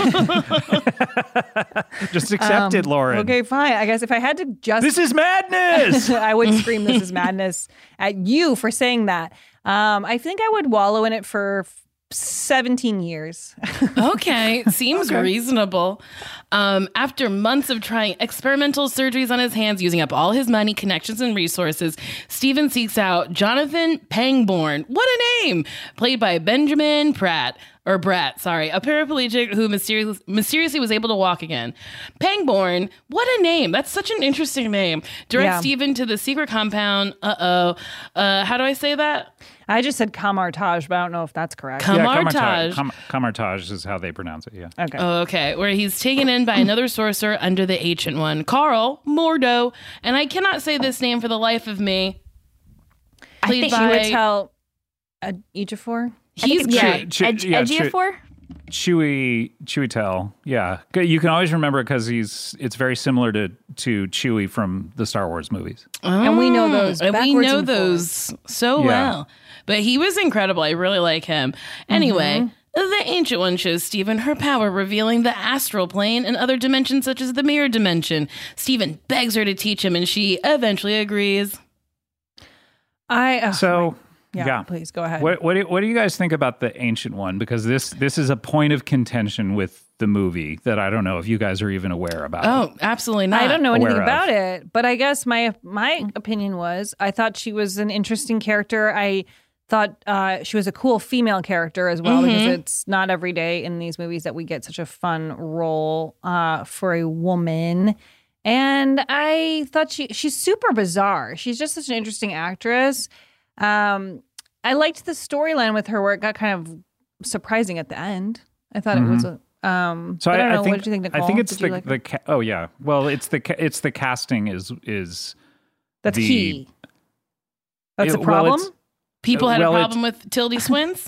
Just accept Um, it, Lauren. Okay, fine. I guess if I had to just This is madness. I would scream "This is madness" at you for saying that. Um, I think I would wallow in it for f- seventeen years. Okay, seems okay. reasonable. Um, after months of trying experimental surgeries on his hands, using up all his money, connections, and resources, Stephen seeks out Jonathan Pangborn. What a name! Played by Benjamin Pratt. Or Bratt, sorry, a paraplegic who mysterious, mysteriously was able to walk again. Pangborn, what a name. That's such an interesting name. Directs yeah. Stephen to the secret compound. Uh-oh. Uh, how do I say that? I just said Camartage, but I don't know if that's correct. Camartage. Yeah, Camartage. Camartage is how they pronounce it, yeah. Okay. Oh, okay, where he's taken in by another sorcerer under the Ancient One, Carl Mordo. And I cannot say this name for the life of me. I think by... you would tell uh, Ejiofor? He's yeah, Chew, Ed- yeah, Ejiofor? Chewie, Chewie Tell, yeah. You can always remember it because he's. It's very similar to to Chewie from the Star Wars movies. Oh, and we know those. And we know and those forwards. so yeah. well. But he was incredible. I really like him. Anyway, mm-hmm. the Ancient One shows Stephen her power, revealing the astral plane and other dimensions such as the mirror dimension. Stephen begs her to teach him, and she eventually agrees. I uh, so. Yeah, yeah, please go ahead. What what do, what do you guys think about the Ancient One? Because this this is a point of contention with the movie that I don't know if you guys are even aware about. Oh, absolutely not. I don't know anything Aware about of. it, but I guess my my opinion was I thought she was an interesting character. I thought uh, she was a cool female character as well, mm-hmm. because it's not every day in these movies that we get such a fun role uh, for a woman. And I thought she she's super bizarre. She's just such an interesting actress. Um, I liked the storyline with her where it got kind of surprising at the end. I thought mm-hmm. it was a, um, so I don't I, know. I think, What did you think, Nicole? I think it's did the, like the ca- oh yeah. Well, it's the ca- it's the casting is is that's the, key. That's it, a problem. Well, People had well, a problem with Tilda Swinton?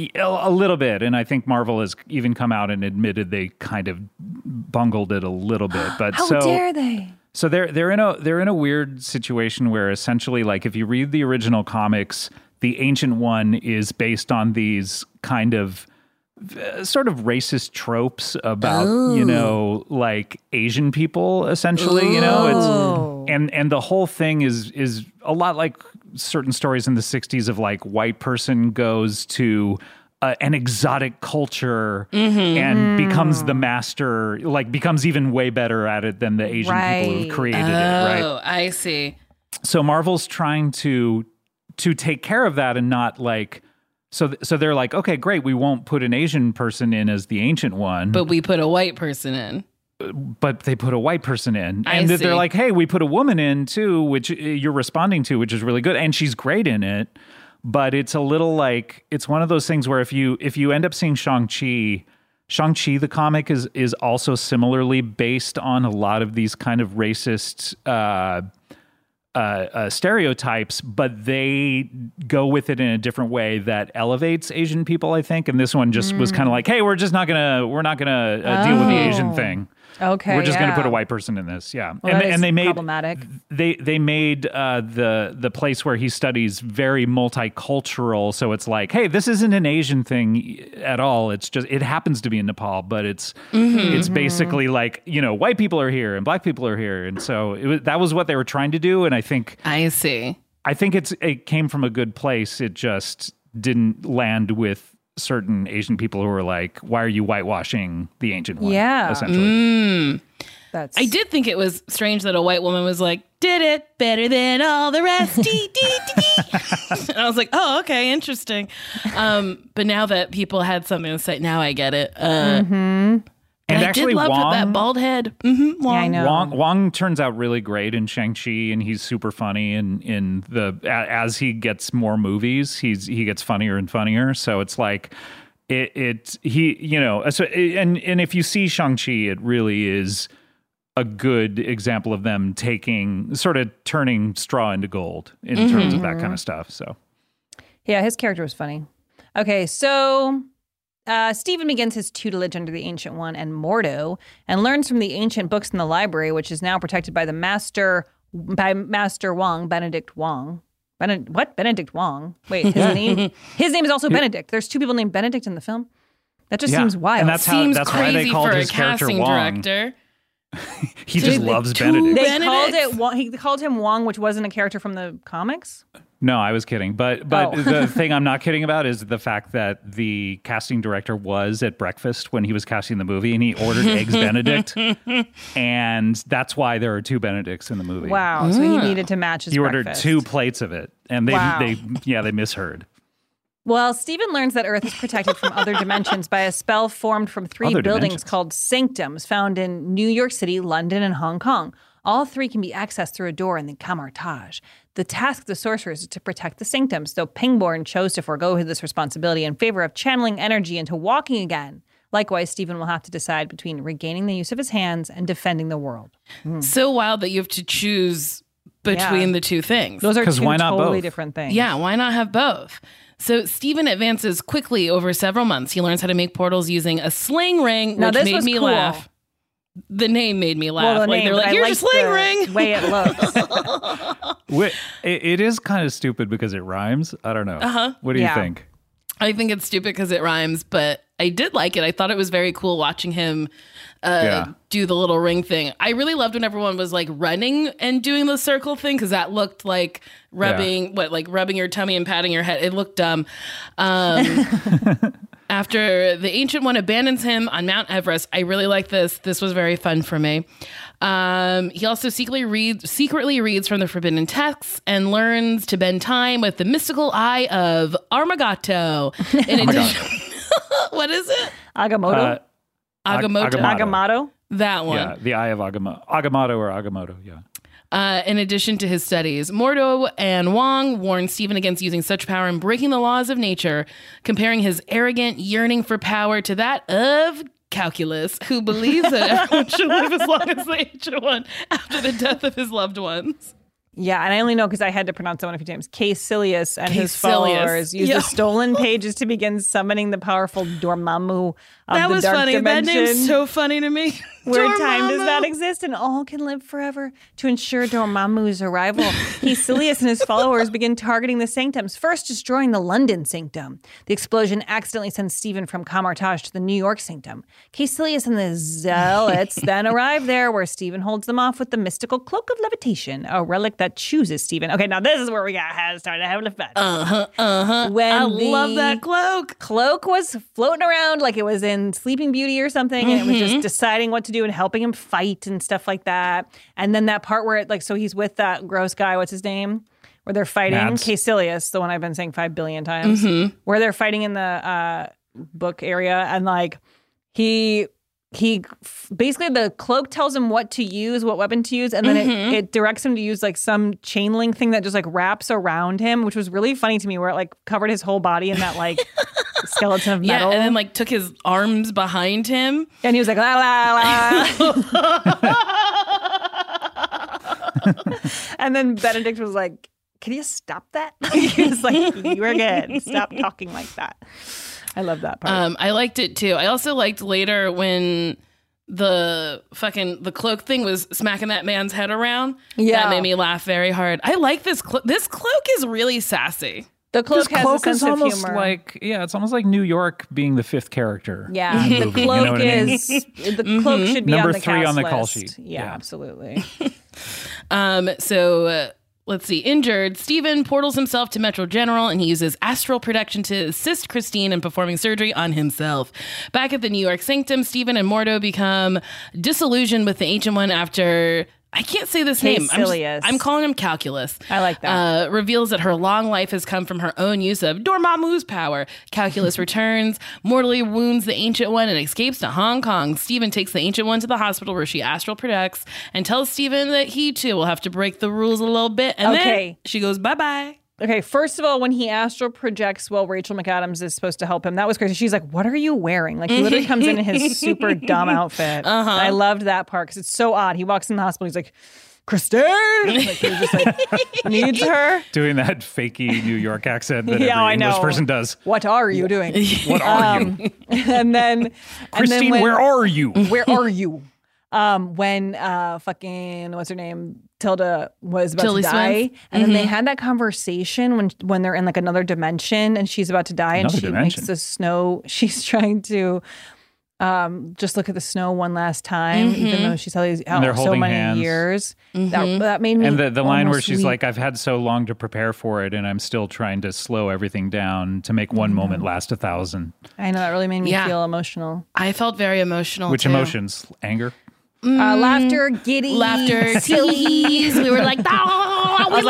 A little bit, and I think Marvel has even come out and admitted they kind of bungled it a little bit. But how so, dare they? So they're they're in a they're in a weird situation where essentially, like, if you read the original comics, the Ancient One is based on these kind of uh, sort of racist tropes about oh. you know, like Asian people, essentially. Oh. You know, it's and and the whole thing is is a lot like certain stories in the sixties of like white person goes to Uh, an exotic culture mm-hmm. and becomes the master, like becomes even way better at it than the Asian right. people who created oh, it, right? Oh, I see. So Marvel's trying to to take care of that and not like so th- so they're like, okay, great, we won't put an Asian person in as the Ancient One, but we put a white person in. But they put a white person in, I and see. they're like, hey, we put a woman in too, which you're responding to, which is really good, and she's great in it. But it's a little like, it's one of those things where if you if you end up seeing Shang-Chi, Shang-Chi the comic is is also similarly based on a lot of these kind of racist uh, uh, uh, stereotypes, but they go with it in a different way that elevates Asian people, I think. And this one just mm. was kind of like, hey, we're just not gonna we're not gonna uh, oh. deal with the Asian thing. Okay, we're just yeah. going to put a white person in this, yeah. Well, and, that and they is made problematic. They they made uh, the the place where he studies very multicultural. So it's like, hey, this isn't an Asian thing at all. It's just it happens to be in Nepal, but it's mm-hmm. it's basically like, you know, white people are here and black people are here, and so it was, that was what they were trying to do. And I think I see. I think it's it came from a good place. It just didn't land with certain Asian people who were like, why are you whitewashing the Ancient One? Yeah. Essentially. Mm. That's... I did think it was strange that a white woman was like, did it better than all the rest. dee, dee, dee, dee. And I was like, oh, okay, interesting. Um, but now that people had something to say, now I get it. Uh, mm-hmm. And I actually, did love Wong, that bald head. Mm-hmm, Wong. Yeah, I know. Wong, Wong turns out really great in Shang-Chi, and he's super funny. And in the as he gets more movies, he's he gets funnier and funnier. So it's like it, it he you know. So and and if you see Shang-Chi, it really is a good example of them taking sort of turning straw into gold in mm-hmm. terms of that kind of stuff. So yeah, his character was funny. Okay, so. Uh, Stephen begins his tutelage under the Ancient One and Mordo and learns from the ancient books in the library, which is now protected by the master, by Master Wong, Benedict Wong. Benedict, what? Benedict Wong? Wait, his name his name is also Benedict. There's two people named Benedict in the film. That just yeah. seems wild. And that's how, seems that's crazy why they called for his a character casting Wong. director. he so just they, loves two Benedict. They Benedict. called it Wong, he called him Wong, which wasn't a character from the comics? No, I was kidding. But but Oh. the thing I'm not kidding about is the fact that the casting director was at breakfast when he was casting the movie, and he ordered Eggs Benedict. And that's why there are two Benedicts in the movie. Wow. So he needed to match his He ordered breakfast. two plates of it. And they, Wow. they yeah, they misheard. Well, Stephen learns that Earth is protected from other dimensions by a spell formed from three Other buildings dimensions. called sanctums found in New York City, London, and Hong Kong. All three can be accessed through a door in the Camartage. The task of the sorcerers is to protect the sanctums, though Pangborn chose to forego this responsibility in favor of channeling energy into walking again. Likewise, Stephen will have to decide between regaining the use of his hands and defending the world. Mm. So wild that you have to choose between Yeah. the two things. Those are 'Cause two why not totally both? different things. Yeah, why not have both? So Stephen advances quickly over several months. He learns how to make portals using a sling ring, Now, which this made was me cool. laugh. The name made me laugh. Well, the like name, they're but like, I here's a liked sling the ring. way it looks. Wait, it, it is kind of stupid because it rhymes. I don't know. Uh-huh. What do you Yeah. think? I think it's stupid because it rhymes, but I did like it. I thought it was very cool watching him uh, Yeah. do the little ring thing. I really loved when everyone was like running and doing the circle thing because that looked like rubbing, what, like rubbing your tummy and patting your head. It looked dumb. Um, after the Ancient One abandons him on Mount Everest, I really like this. This was very fun for me. Um, he also secretly reads secretly reads from the forbidden texts and learns to bend time with the mystical eye of Armagato. In addition, what is it? Agamotto? Uh, Agamotto. Agamotto. Agamotto? That one. Yeah, the Eye of Agamo- Agamotto or Agamotto, yeah. Uh, in addition to his studies, Mordo and Wong warn Stephen against using such power and breaking the laws of nature, comparing his arrogant yearning for power to that of Calculus, who believes that everyone should live as long as the Ancient One after the death of his loved ones. Yeah, and I only know because I had to pronounce that one a few times. Caecilius and his Caecilius. followers used Yeah. the stolen pages to begin summoning the powerful Dormammu of That the was dark funny. dimension. That name's so funny to me. Where time does Dormammu. not exist and all can live forever. To ensure Dormammu's arrival, Caecilius and his followers begin targeting the sanctums, first destroying the London sanctum. The explosion accidentally sends Stephen from Camartage to the New York sanctum. Caecilius and the zealots then arrive there, where Stephen holds them off with the mystical cloak of levitation, a relic that chooses Stephen. Okay, now this is where we got to start having fun. Uh-huh, uh-huh. When I the love that cloak. Cloak was floating around like it was in Sleeping Beauty or something, and it was Mhm. just deciding what to do and helping him fight and stuff like that. And then that part where it, like, so he's with that gross guy, what's his name? Where they're fighting, Mads. Caecilius, the one I've been saying five billion times, Mhm. where they're fighting in the uh, book area, and like he he basically the cloak tells him what to use, what weapon to use, and then Mhm. it, it directs him to use like some chain link thing that just like wraps around him, which was really funny to me, where it like covered his whole body in that like skeleton of metal. Yeah, and then like took his arms behind him. And he was like, la, la, la. And then Benedict was like, can you stop that? He was like, you were good. Stop talking like that. I love that part. Um, I liked it too. I also liked later when the fucking the cloak thing was smacking that man's head around. Yeah. That made me laugh very hard. I like this cloak. This cloak is really sassy. The cloak This has cloak a sense is of almost humor. like, yeah, it's almost like New York being the fifth character. Yeah, in the the movie, cloak you know what I mean? is the cloak should be Number on the three cast on the list. call sheet. Yeah, Yeah. absolutely. Um, so uh, let's see. Injured, Stephen portals himself to Metro General, and he uses astral protection to assist Christine in performing surgery on himself. Back at the New York Sanctum, Stephen and Mordo become disillusioned with the Ancient One after. I can't say this name. I'm, just- Caecilius. I'm calling him Calculus. I like that. Uh, reveals that her long life has come from her own use of Dormammu's power. Calculus returns, mortally wounds the Ancient One, and escapes to Hong Kong. Stephen takes the Ancient One to the hospital where she astral projects and tells Stephen that he too will have to break the rules a little bit. And Okay. then she goes, bye-bye. Okay, first of all, when he astral projects while Rachel McAdams is supposed to help him, that was crazy. She's like, what are you wearing? Like, he literally comes in in his super dumb outfit. Uh-huh. And I loved that part because it's so odd. He walks in the hospital, he's like, Christine! Like, he just like needs her. Doing that fakey New York accent that Yeah, I every English know. person does. What are you doing? What are Um, you? And then, Christine, and then when, where are you? Where are you? Um, when uh, fucking what's her name, Tilda was about Tilly to die, Swinton? and then they Mhm. had that conversation when when they're in like another dimension, and she's about to die, and Another she dimension. makes the snow. She's trying to Um, just look at the snow one last time, Mm-hmm. even though she's had these out they're so holding many hands. years. Mm-hmm. That that made me. And the, the line where almost she's weep. like, I've had so long to prepare for it, and I'm still trying to slow everything down to make one moment last a thousand. I know that really made me Yeah. feel emotional. I felt very emotional. Which too. emotions? Anger? Uh, laughter, giddy, Laughter, silly. tease. We were like, oh, we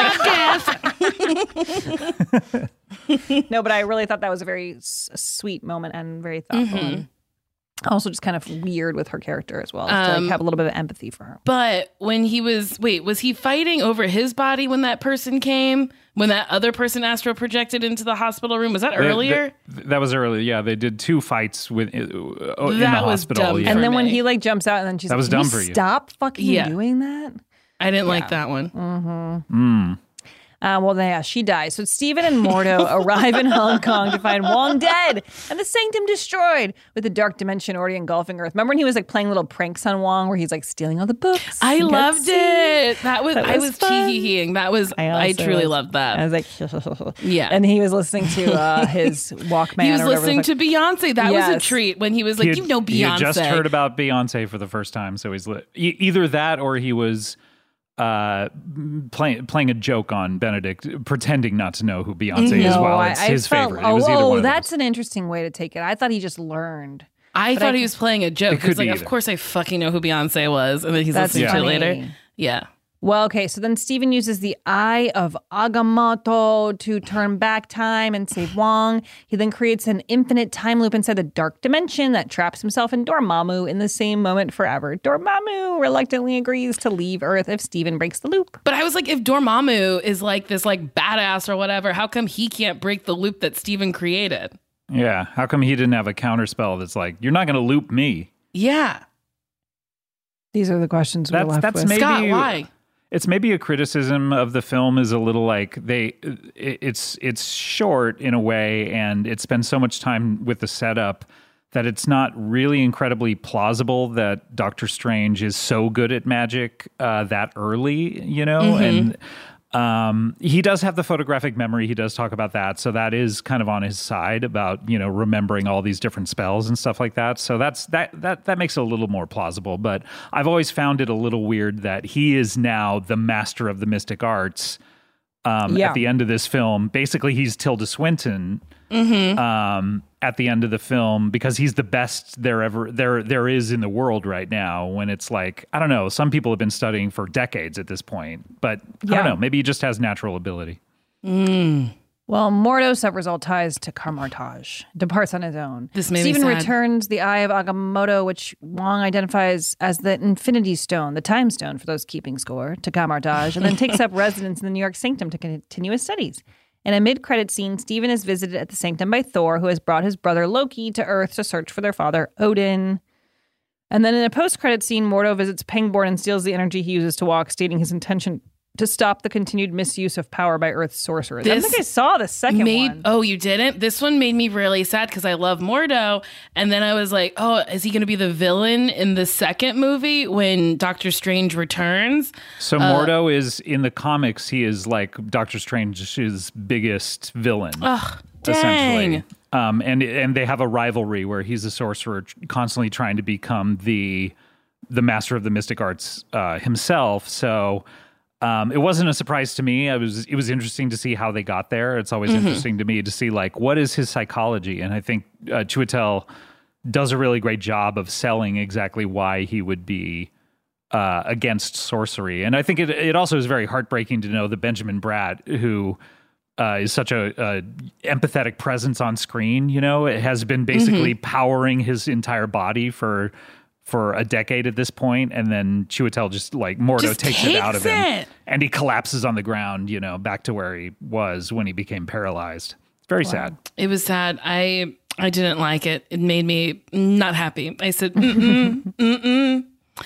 love death. No, but I really thought that was a very s- sweet moment and very thoughtful. Mm-hmm. And also just kind of weird with her character as well. to Um, like have a little bit of empathy for her. But when he was, wait, was he fighting over his body when that person came? When that other person astral projected into the hospital room? Was that earlier? Th- th- that was earlier. Yeah, they did two fights with uh, in the That was hospital. dumb. Yeah. And then for when me. he like jumps out and then she's That like, was "Can dumb you for you." stop fucking Yeah. doing that? I didn't like that one. Mm. Uh, well, yeah, she dies. So Stephen and Mordo arrive in Hong Kong to find Wong dead and the Sanctum destroyed, with the dark dimension already engulfing Earth. Remember when he was like playing little pranks on Wong, where he's like stealing all the books? I He got loved seen. it. That was, That I was was fun. tee-hee-heeing. That was, I, also truly was. loved that. I was like, Yeah. And he was listening to uh, his Walkman. he was or whatever. listening It was to Beyonce. That was a Yes. treat when he was like, He had- you know Beyonce. He had just heard about Beyonce for the first time, so he's li- e- either that or he was uh, playing playing a joke on Benedict, pretending not to know who Beyonce is. No, While I- it's I his felt- favorite. Oh, it was either oh, one of that's those. an interesting way to take it. I thought he just learned. I But thought I he was playing a joke. It He was could like, be of either. course I fucking know who Beyonce was. And then he's That's listening to it funny. later. Yeah. Well, okay, so then Stephen uses the Eye of Agamotto to turn back time and save Wong. He then creates an infinite time loop inside the dark dimension that traps himself and Dormammu in the same moment forever. Dormammu reluctantly agrees to leave Earth if Stephen breaks the loop. But I was like, if Dormammu is like this like badass or whatever, how come he can't break the loop that Steven created? Yeah, how come he didn't have a counterspell that's like, you're not going to loop me? Yeah. These are the questions we're That's left that's with. maybe Scott, why? It's maybe a criticism of the film is a little like they it, it's it's short in a way, and it spends so much time with the setup that it's not really incredibly plausible that Doctor Strange is so good at magic uh, that early, you know, Mm-hmm. and um, he does have the photographic memory. He does talk about that, so that is kind of on his side about, you know, remembering all these different spells and stuff like that. So that's that that that makes it a little more plausible. But I've always found it a little weird that he is now the master of the mystic arts. Um, Yeah. At the end of this film, basically he's Tilda Swinton Mm-hmm. um, at the end of the film because he's the best there ever there there is in the world right now. When it's like, I don't know, some people have been studying for decades at this point, but I Yeah. don't know, maybe he just has natural ability. Mm. Well, Mordo severs all ties to Carmartage, departs on his own. This made me Stephen sad. returns the Eye of Agamotto, which Wong identifies as the Infinity Stone, the Time Stone for those keeping score, to Carmartage, and then takes up residence in the New York Sanctum to continue his studies. In a mid-credit scene, Stephen is visited at the Sanctum by Thor, who has brought his brother Loki to Earth to search for their father, Odin. And then in a post-credit scene, Mordo visits Pangborn and steals the energy he uses to walk, stating his intention to stop the continued misuse of power by Earth's sorcerers. I don't This think I saw the second made, one. Oh, you didn't? This one made me really sad because I love Mordo. And then I was like, oh, is he going to be the villain in the second movie when Doctor Strange returns? So Uh, Mordo is in the comics. He is like Doctor Strange's biggest villain. Ugh, essentially. dang. Um, and and they have a rivalry where he's a sorcerer constantly trying to become the the master of the mystic arts uh, himself. So um, it wasn't a surprise to me. I was it was interesting to see how they got there. It's always Mm-hmm. interesting to me to see like what is his psychology, and I think uh, Chiwetel does a really great job of selling exactly why he would be uh, against sorcery. And I think it it also is very heartbreaking to know that Benjamin Bratt, who Uh, is such a, a empathetic presence on screen, you know, it has been basically Mm-hmm. powering his entire body for for a decade at this point, and then Chiwetel just like Mordo Just takes, it out of takes him, it. and he collapses on the ground, you know, back to where he was when he became paralyzed. It's very sad. It was sad. I I didn't like it. It made me not happy. I said, mm-mm, mm-mm.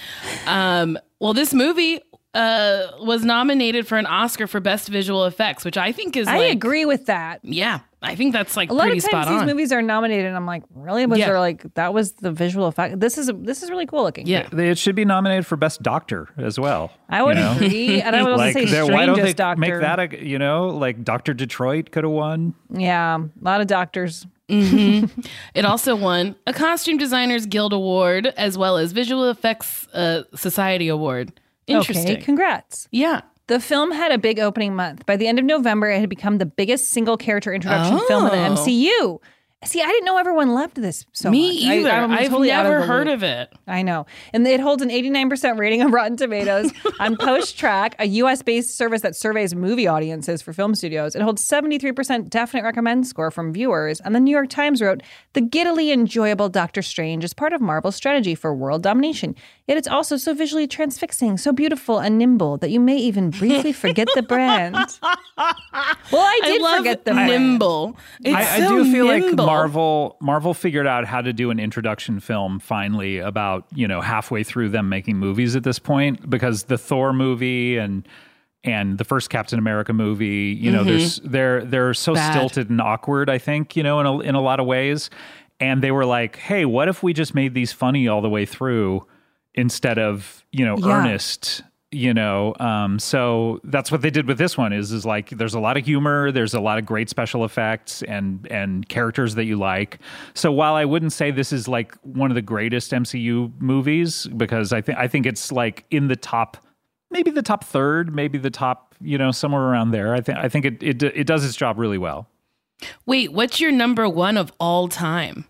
Um, well, this movie uh, was nominated for an Oscar for Best Visual Effects, which I think is I like, agree with that. yeah. I think that's like a lot pretty of spot times these on. movies are nominated, and I'm like, really? Was Yeah. there like that was the visual effect? This is this is really cool looking. Yeah. It should be nominated for Best Doctor as well. I would you know? agree, and I would also like, say there- why don't they strangest doctor. make that a, you know, like Doctor Detroit could have won? Yeah, a lot of doctors. hmm It also won a Costume Designers Guild Award as well as Visual Effects uh, Society Award. Interesting. Okay, congrats. Yeah. The film had a big opening month. By the end of November, it had become the biggest single character introduction film in the M C U. See, I didn't know everyone loved this so Me much. either. I, I'm I've totally out never of the heard loop. of it. I know. And it holds an eighty-nine percent rating on Rotten Tomatoes. On Post-Track, a U S-based service that surveys movie audiences for film studios, it holds seventy-three percent definite recommend score from viewers. And the New York Times wrote, the giddily enjoyable Doctor Strange is part of Marvel's strategy for world domination. Yet it's also so visually transfixing, so beautiful and nimble that you may even briefly forget the brand. Well, I did I love forget the brand. nimble. It's I, so I do feel like nimble. Marvel Marvel figured out how to do an introduction film finally about, you know, halfway through them making movies at this point, because the Thor movie and and the first Captain America movie, you know, Mhm. there's they're they're so Bad. stilted and awkward, I think, you know, in a, in a lot of ways. And they were like, hey, what if we just made these funny all the way through instead of, you know, Yeah. earnest? You know, um, so that's what they did with this one. Is is like there's a lot of humor, there's a lot of great special effects and and characters that you like. So while I wouldn't say this is like one of the greatest M C U movies, because I think I think it's like in the top, maybe the top third, maybe the top, you know, somewhere around there. I think I think it it it does its job really well. Wait, what's your number one of all time?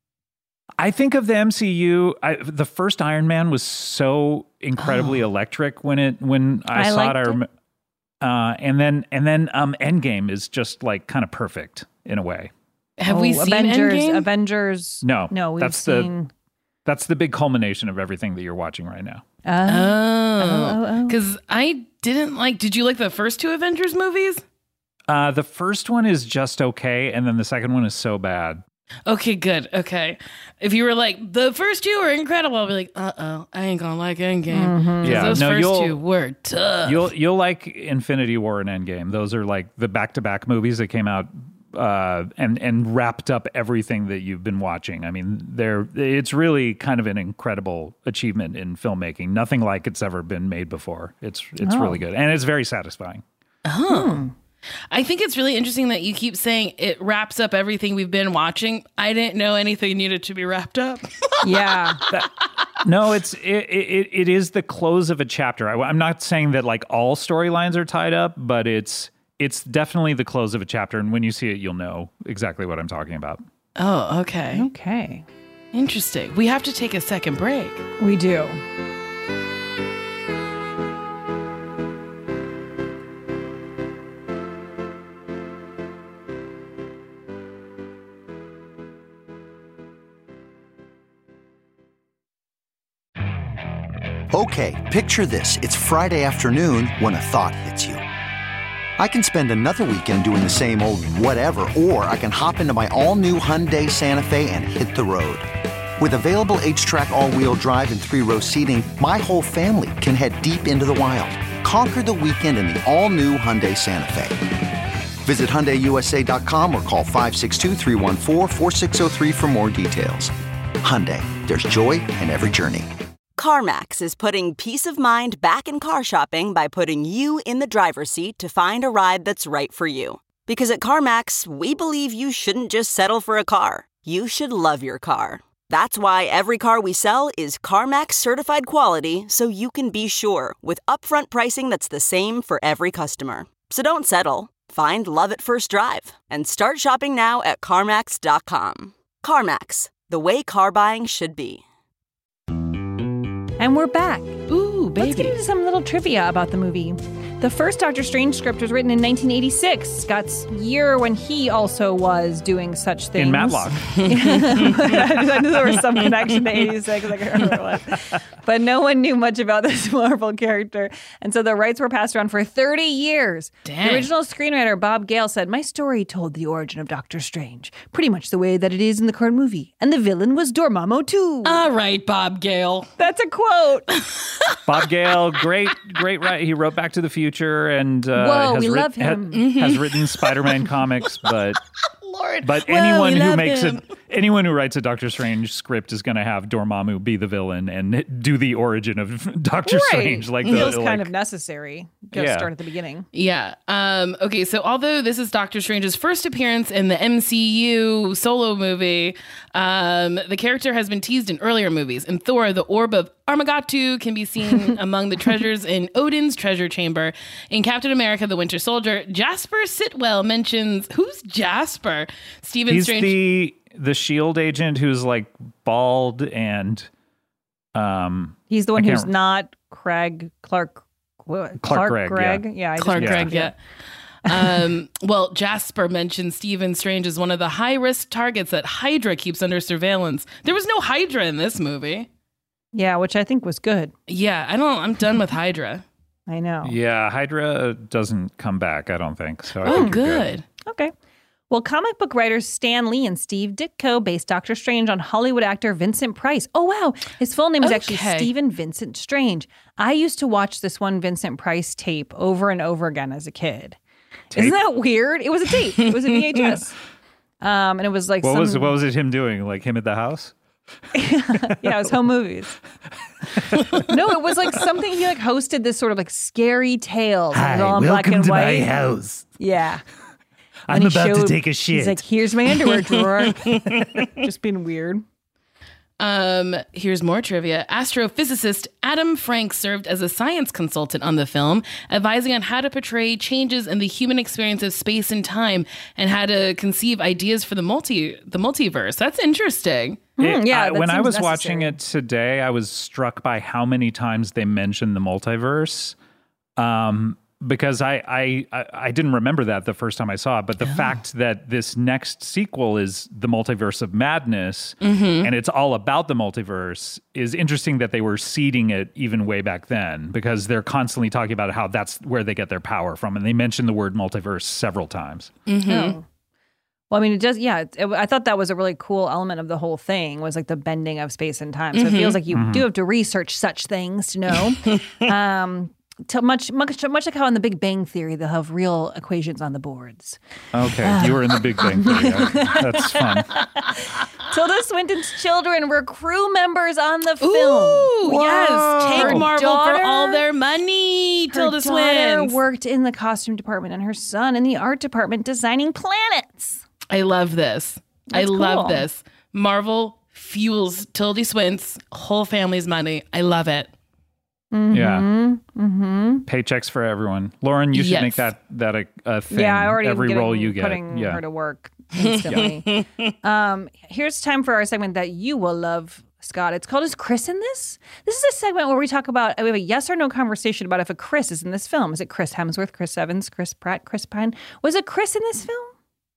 I think of the M C U. I, the first Iron Man was so incredibly Oh. electric when it when I, I saw liked it. I it. rem- Uh, and then and then um, Endgame is just like kind of perfect in a way. Have Oh, we seen Avengers? Endgame? Avengers. No, no, we've that's seen. the that's the big culmination of everything that you're watching right now. Uh, oh, Oh, oh. because I didn't like. Did you like the first two Avengers movies? Uh, the first one is just okay, and then the second one is so bad. Okay, good. Okay, if you were like the first two were incredible, I'll be like, uh oh, I ain't gonna like Endgame. Mm-hmm. Because Yeah, those no, first you'll- two were tough. You'll you'll like Infinity War and Endgame. Those are like the back to back movies that came out uh, and and wrapped up everything that you've been watching. I mean, they're it's really kind of an incredible achievement in filmmaking. Nothing like it's ever been made before. It's it's Oh. really good and it's very satisfying. Oh. I think it's really interesting that you keep saying it wraps up everything we've been watching. I didn't know anything needed to be wrapped up. Yeah. No, it's it, it it is the close of a chapter. I, I'm not saying that like all storylines are tied up, but it's it's definitely the close of a chapter. And when you see it, you'll know exactly what I'm talking about. Oh, okay. Okay. Interesting. We have to take a second break. We do. Okay, picture this. It's Friday afternoon when a thought hits you. I can spend another weekend doing the same old whatever, or I can hop into my all-new Hyundai Santa Fe and hit the road. With available H-Track all-wheel drive and three-row seating, my whole family can head deep into the wild. Conquer the weekend in the all-new Hyundai Santa Fe. Visit Hyundai U S A dot com or call five six two, three one four, four six zero three for more details. Hyundai, there's joy in every journey. CarMax is putting peace of mind back in car shopping by putting you in the driver's seat to find a ride that's right for you. Because at CarMax, we believe you shouldn't just settle for a car. You should love your car. That's why every car we sell is CarMax certified quality, so you can be sure with upfront pricing that's the same for every customer. So don't settle. Find love at first drive and start shopping now at CarMax dot com. CarMax, the way car buying should be. And we're back. Ooh, baby. Let's get into some little trivia about the movie. The first Doctor Strange script was written in nineteen eighty-six, Scott's year when he also was doing such things. In Matlock. I knew there was some connection to eighty-six. I can't remember what it was. But no one knew much about this Marvel character. And so the rights were passed around for thirty years. Dang. The original screenwriter, Bob Gale, said, "My story told the origin of Doctor Strange, pretty much the way that it is in the current movie. And the villain was Dormammu too." All right, Bob Gale. That's a quote. Bob Gale, great, great. Right, he wrote Back to the Future and uh, Whoa, has, we writ- love him. ha- has written Spider-Man comics, but Lord. But Well, anyone we who love makes him. it, anyone who writes a Doctor Strange script is going to have Dormammu be the villain and do the origin of Doctor Right. Strange. Like, feels the, kind like, of necessary. Go Yeah. start at the beginning. Yeah. Um, okay, so although this is Doctor Strange's first appearance in the M C U solo movie, um, the character has been teased in earlier movies. In Thor, the Orb of Armagatu can be seen among the treasures in Odin's treasure chamber. In Captain America, the Winter Soldier, Jasper Sitwell mentions, who's Jasper? Stephen he's Strange. the the Shield agent who's like bald and um. He's the one I can't who's rem- not Craig Clark. Clark, Clark Gregg, yeah. Yeah, I just Clark remembered Gregg, that. yeah. um, well, Jasper mentioned Stephen Strange as one of the high-risk targets that Hydra keeps under surveillance. There was no Hydra in this movie. Yeah, which I think was good. Yeah, I don't. I'm done with Hydra. I know. Yeah, Hydra doesn't come back, I don't think. So I Oh, think you're good. Okay. Well, comic book writers Stan Lee and Steve Ditko based Doctor Strange on Hollywood actor Vincent Price. Oh, wow. His full name is actually Okay. Stephen Vincent Strange. I used to watch this one Vincent Price tape over and over again as a kid. Tape? Isn't that weird? It was a tape. It was a V H S. um, and it was like What some... was what was it him doing? Like him at the house? Yeah, it was home movies. No, it was like something he like hosted this sort of like scary tale. It was all in black and white. house. Yeah. I'm And he about to showed- take a He's shit. like, here's my underwear drawer. Just being weird. Um, here's more trivia. Astrophysicist Adam Frank served as a science consultant on the film, advising on how to portray changes in the human experience of space and time and how to conceive ideas for the multi the multiverse. That's interesting. It- yeah, I- that when I seems was watching necessary. it today, I was struck by how many times they mentioned the multiverse. Um, because I, I I I didn't remember that the first time I saw it, but the fact that this next sequel is the Multiverse of Madness, Mm-hmm. and it's all about the multiverse, is interesting that they were seeding it even way back then, because they're constantly talking about how that's where they get their power from, and they mention the word multiverse several times. Mm-hmm. Oh. Well, I mean, it does. Yeah, it, I thought that was a really cool element of the whole thing was like the bending of space and time. So it feels like you Mhm. do have to research such things to know. um, to much, much, much like how in the Big Bang Theory they'll have real equations on the boards. Okay, you were in the Big Bang Theory. Okay, that's fun. Tilda Swinton's children were crew members on the film. Ooh, yes. Take Her Marvel daughter- for all their money. Her Tilda daughter Swins. worked in the costume department and her son in the art department designing planets. I love this. I That's love cool. this. Marvel fuels Tilda Swinton's whole family's money. I love it. Yeah. Mm-hmm. Paychecks for everyone. Lauren, you should Yes. make that that a, a thing. Yeah, I already every am getting, role you get. putting yeah. her to work instantly. um, here's time for our segment that you will love, Scott. It's called "Is Chris in this?" This is a segment where we talk about we have a yes or no conversation about if a Chris is in this film. Is it Chris Hemsworth, Chris Evans, Chris Pratt, Chris Pine? Was it Chris in this film?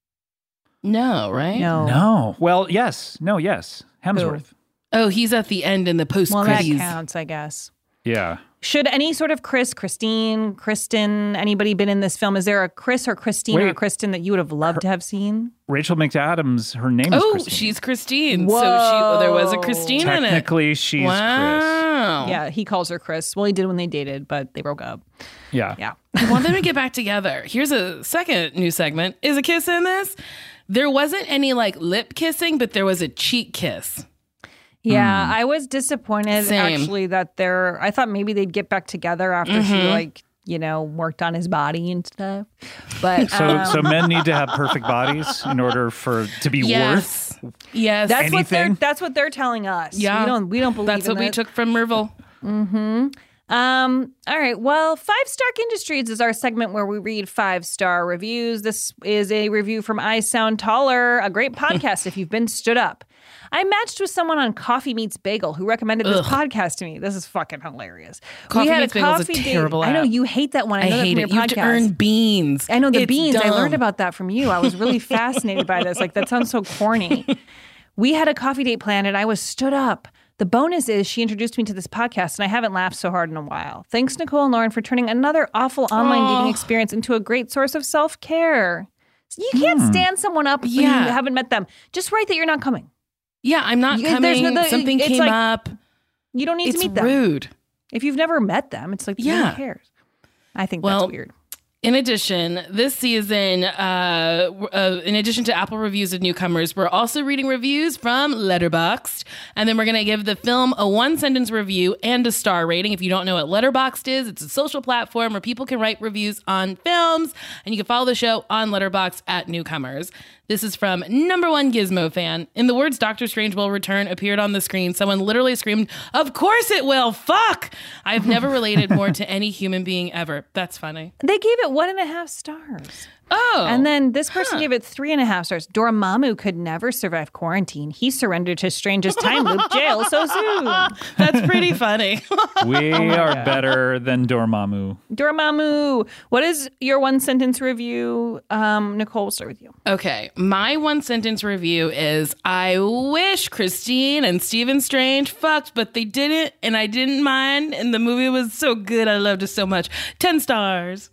No, right? No. No. Well, yes. No, yes. Hemsworth. Oh, he's at the end in the post Well, that credits. counts, I guess. Yeah. Should any sort of Chris, Christine, Kristen, anybody been in this film? Is there a Chris or Christine or Wait. Kristen that you would have loved to have seen? Rachel McAdams, her name is Oh, Christine. she's Christine. So she, well, there was a Christine in it. Technically, she's Wow. Yeah, he calls her Chris. Well, he did when they dated, but they broke up. Chris. Yeah. Yeah. I want them to get back together. Here's a second new segment. Is a kiss in this? There wasn't any like lip kissing, but there was a cheek kiss. Yeah, I was disappointed Same. actually that they're. I thought maybe they'd get back together after she Mhm. like you know worked on his body and stuff. But So, um, so men need to have perfect bodies in order for to be Yes. worth. Yes. that's what they're anything? that's what they're telling us. Yeah. we don't we don't believe That's in what we this. took from Merville. Mm-hmm. Um, all right. Well, Five Star Industries is our segment where we read five star reviews. This is a review from I Sound Taller, a great podcast if you've been stood up. I matched with someone on Coffee Meets Bagel who recommended this Ugh. podcast to me. This is fucking hilarious. Coffee we had Meets a Bagel is a coffee date. terrible I know app. you hate that one. I, I know that hate from it. your You have to podcast. earn beans. I know the It's beans. I dumb. learned about that from you. I was really fascinated by this. Like, that sounds so corny. We had a coffee date planned and I was stood up. The bonus is she introduced me to this podcast and I haven't laughed so hard in a while. Thanks, Nicole and Lauren, for turning another awful online Aw. dating experience into a great source of self-care. You can't Hmm. stand someone up when Yeah. you haven't met them. Just write that you're not coming. Yeah, I'm not You- there's coming. no- the- Something it's came like- up. You don't need It's to meet them. rude. If you've never met them, it's like, Yeah. who cares? I think Well, that's weird. In addition, this season, uh, uh, in addition to Apple reviews of newcomers, we're also reading reviews from Letterboxd. And then we're going to give the film a one-sentence review and a star rating. If you don't know what Letterboxd is, it's a social platform where people can write reviews on films. And you can follow the show on Letterboxd at Newcomers. This is from number one Gizmo fan. In the words Doctor Strange will return appeared on the screen, someone literally screamed, "Of course it will, fuck!" I've never related more to any human being ever. That's funny. They gave it one and a half stars. Oh. And then this person huh. gave it three and a half stars. Dormammu could never survive quarantine. He surrendered to Strange's time loop jail so soon. That's pretty funny. We Oh are God. better than Dormammu. Dormammu. What is your one sentence review? Um, Nicole, we'll start with you. Okay. My one sentence review is, I wish Christine and Stephen Strange fucked, but they didn't, and I didn't mind, and the movie was so good. I loved it so much. Ten stars.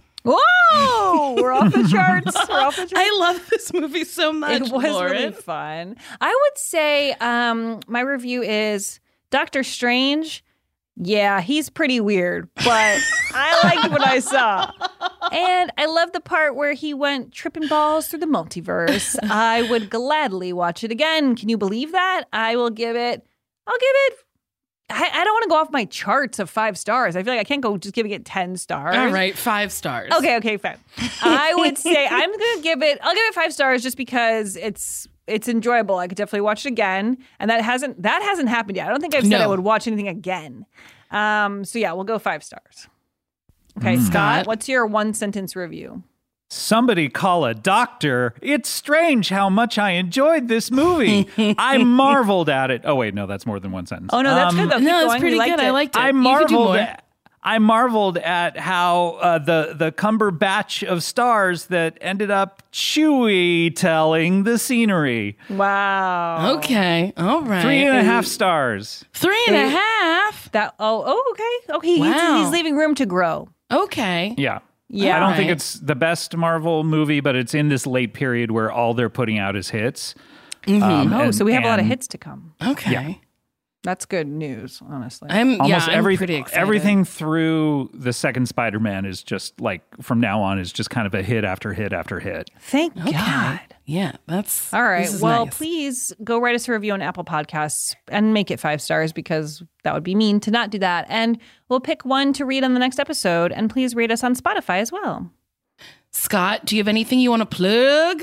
Whoa! We're off the charts. We're off the charts. I love this movie so much. It was Lauren. really fun. I would say um, my review is Doctor Strange. Yeah, he's pretty weird, but I liked what I saw. And I love the part where he went tripping balls through the multiverse. I would gladly watch it again. Can you believe that? I will give it, I'll give it, I, I don't want to go off my charts of five stars. I feel like I can't go just giving it ten stars. All right, five stars. Okay, okay, fine. I would say I'm going to give it, I'll give it five stars just because it's it's enjoyable. I could definitely watch it again. And that hasn't that hasn't happened yet. I don't think I've said No. I would watch anything again. Um, so yeah, we'll go five stars. Okay, Mm. Scott, what's your one sentence review? Somebody call a doctor. It's strange how much I enjoyed this movie. I marveled at it. Oh, wait, no, that's more than one sentence. Oh, no, that's good, though. Keep No, it's going. pretty We liked good. it. I liked it. I You could do marveled more. at, I marveled at how uh, the the Cumberbatch of stars that ended up Chewie telling the scenery. Wow. Okay, all right. Three and a half stars. Three and a half? That, oh, oh, okay. Okay, he's, Wow. he's leaving room to grow. Okay. Yeah. Yeah. I don't think Right. it's the best Marvel movie, but it's in this late period where all they're putting out is hits. Mhm. Um, Oh, and- so we have a lot of and hits to come. Okay. Yeah. That's good news, honestly. I'm Almost yeah, I'm every- pretty excited. everything through the second Spider-Man is just like, from now on, is just kind of a hit after hit after hit. Thank Okay. God. Yeah, that's All right. this is Well, nice. please go write us a review on Apple Podcasts and make it five stars because that would be mean to not do that. And we'll pick one to read on the next episode. And please rate us on Spotify as well. Scott, do you have anything you want to plug?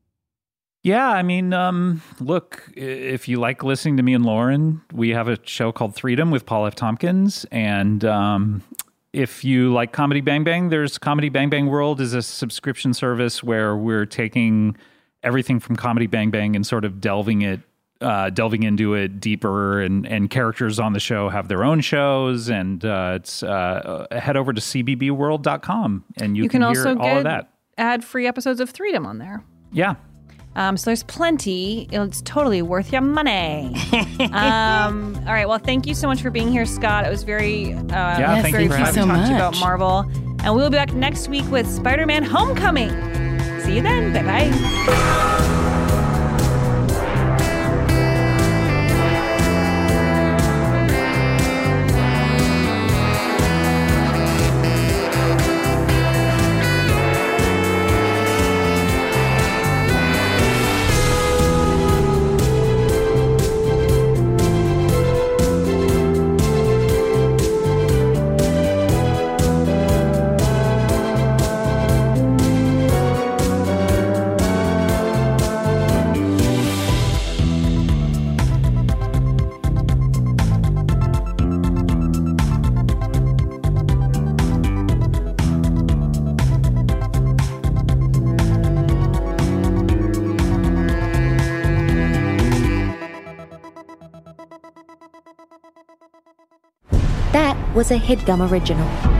Yeah, I mean, um, look, i- if you like listening to me and Lauren, we have a show called Freedom with Paul F. Tompkins. And um, if you like Comedy Bang Bang, there's Comedy Bang Bang World is a subscription service where we're taking everything from Comedy Bang Bang and sort of delving it, uh, delving into it deeper. And, and characters on the show have their own shows. And uh, it's uh, head over to c b b world dot com and you, You can hear also all of get that. ad-free episodes of Freedom on there. Yeah. Um, so there's plenty. It's totally worth your money. um, all right. Well, thank you so much for being here, Scott. It was very, uh, Yeah, thank very you for fun having to me. talk to you So about much. Marvel. And we'll be back next week with Spider-Man Homecoming. See you then. Bye-bye. That was a HeadGum original.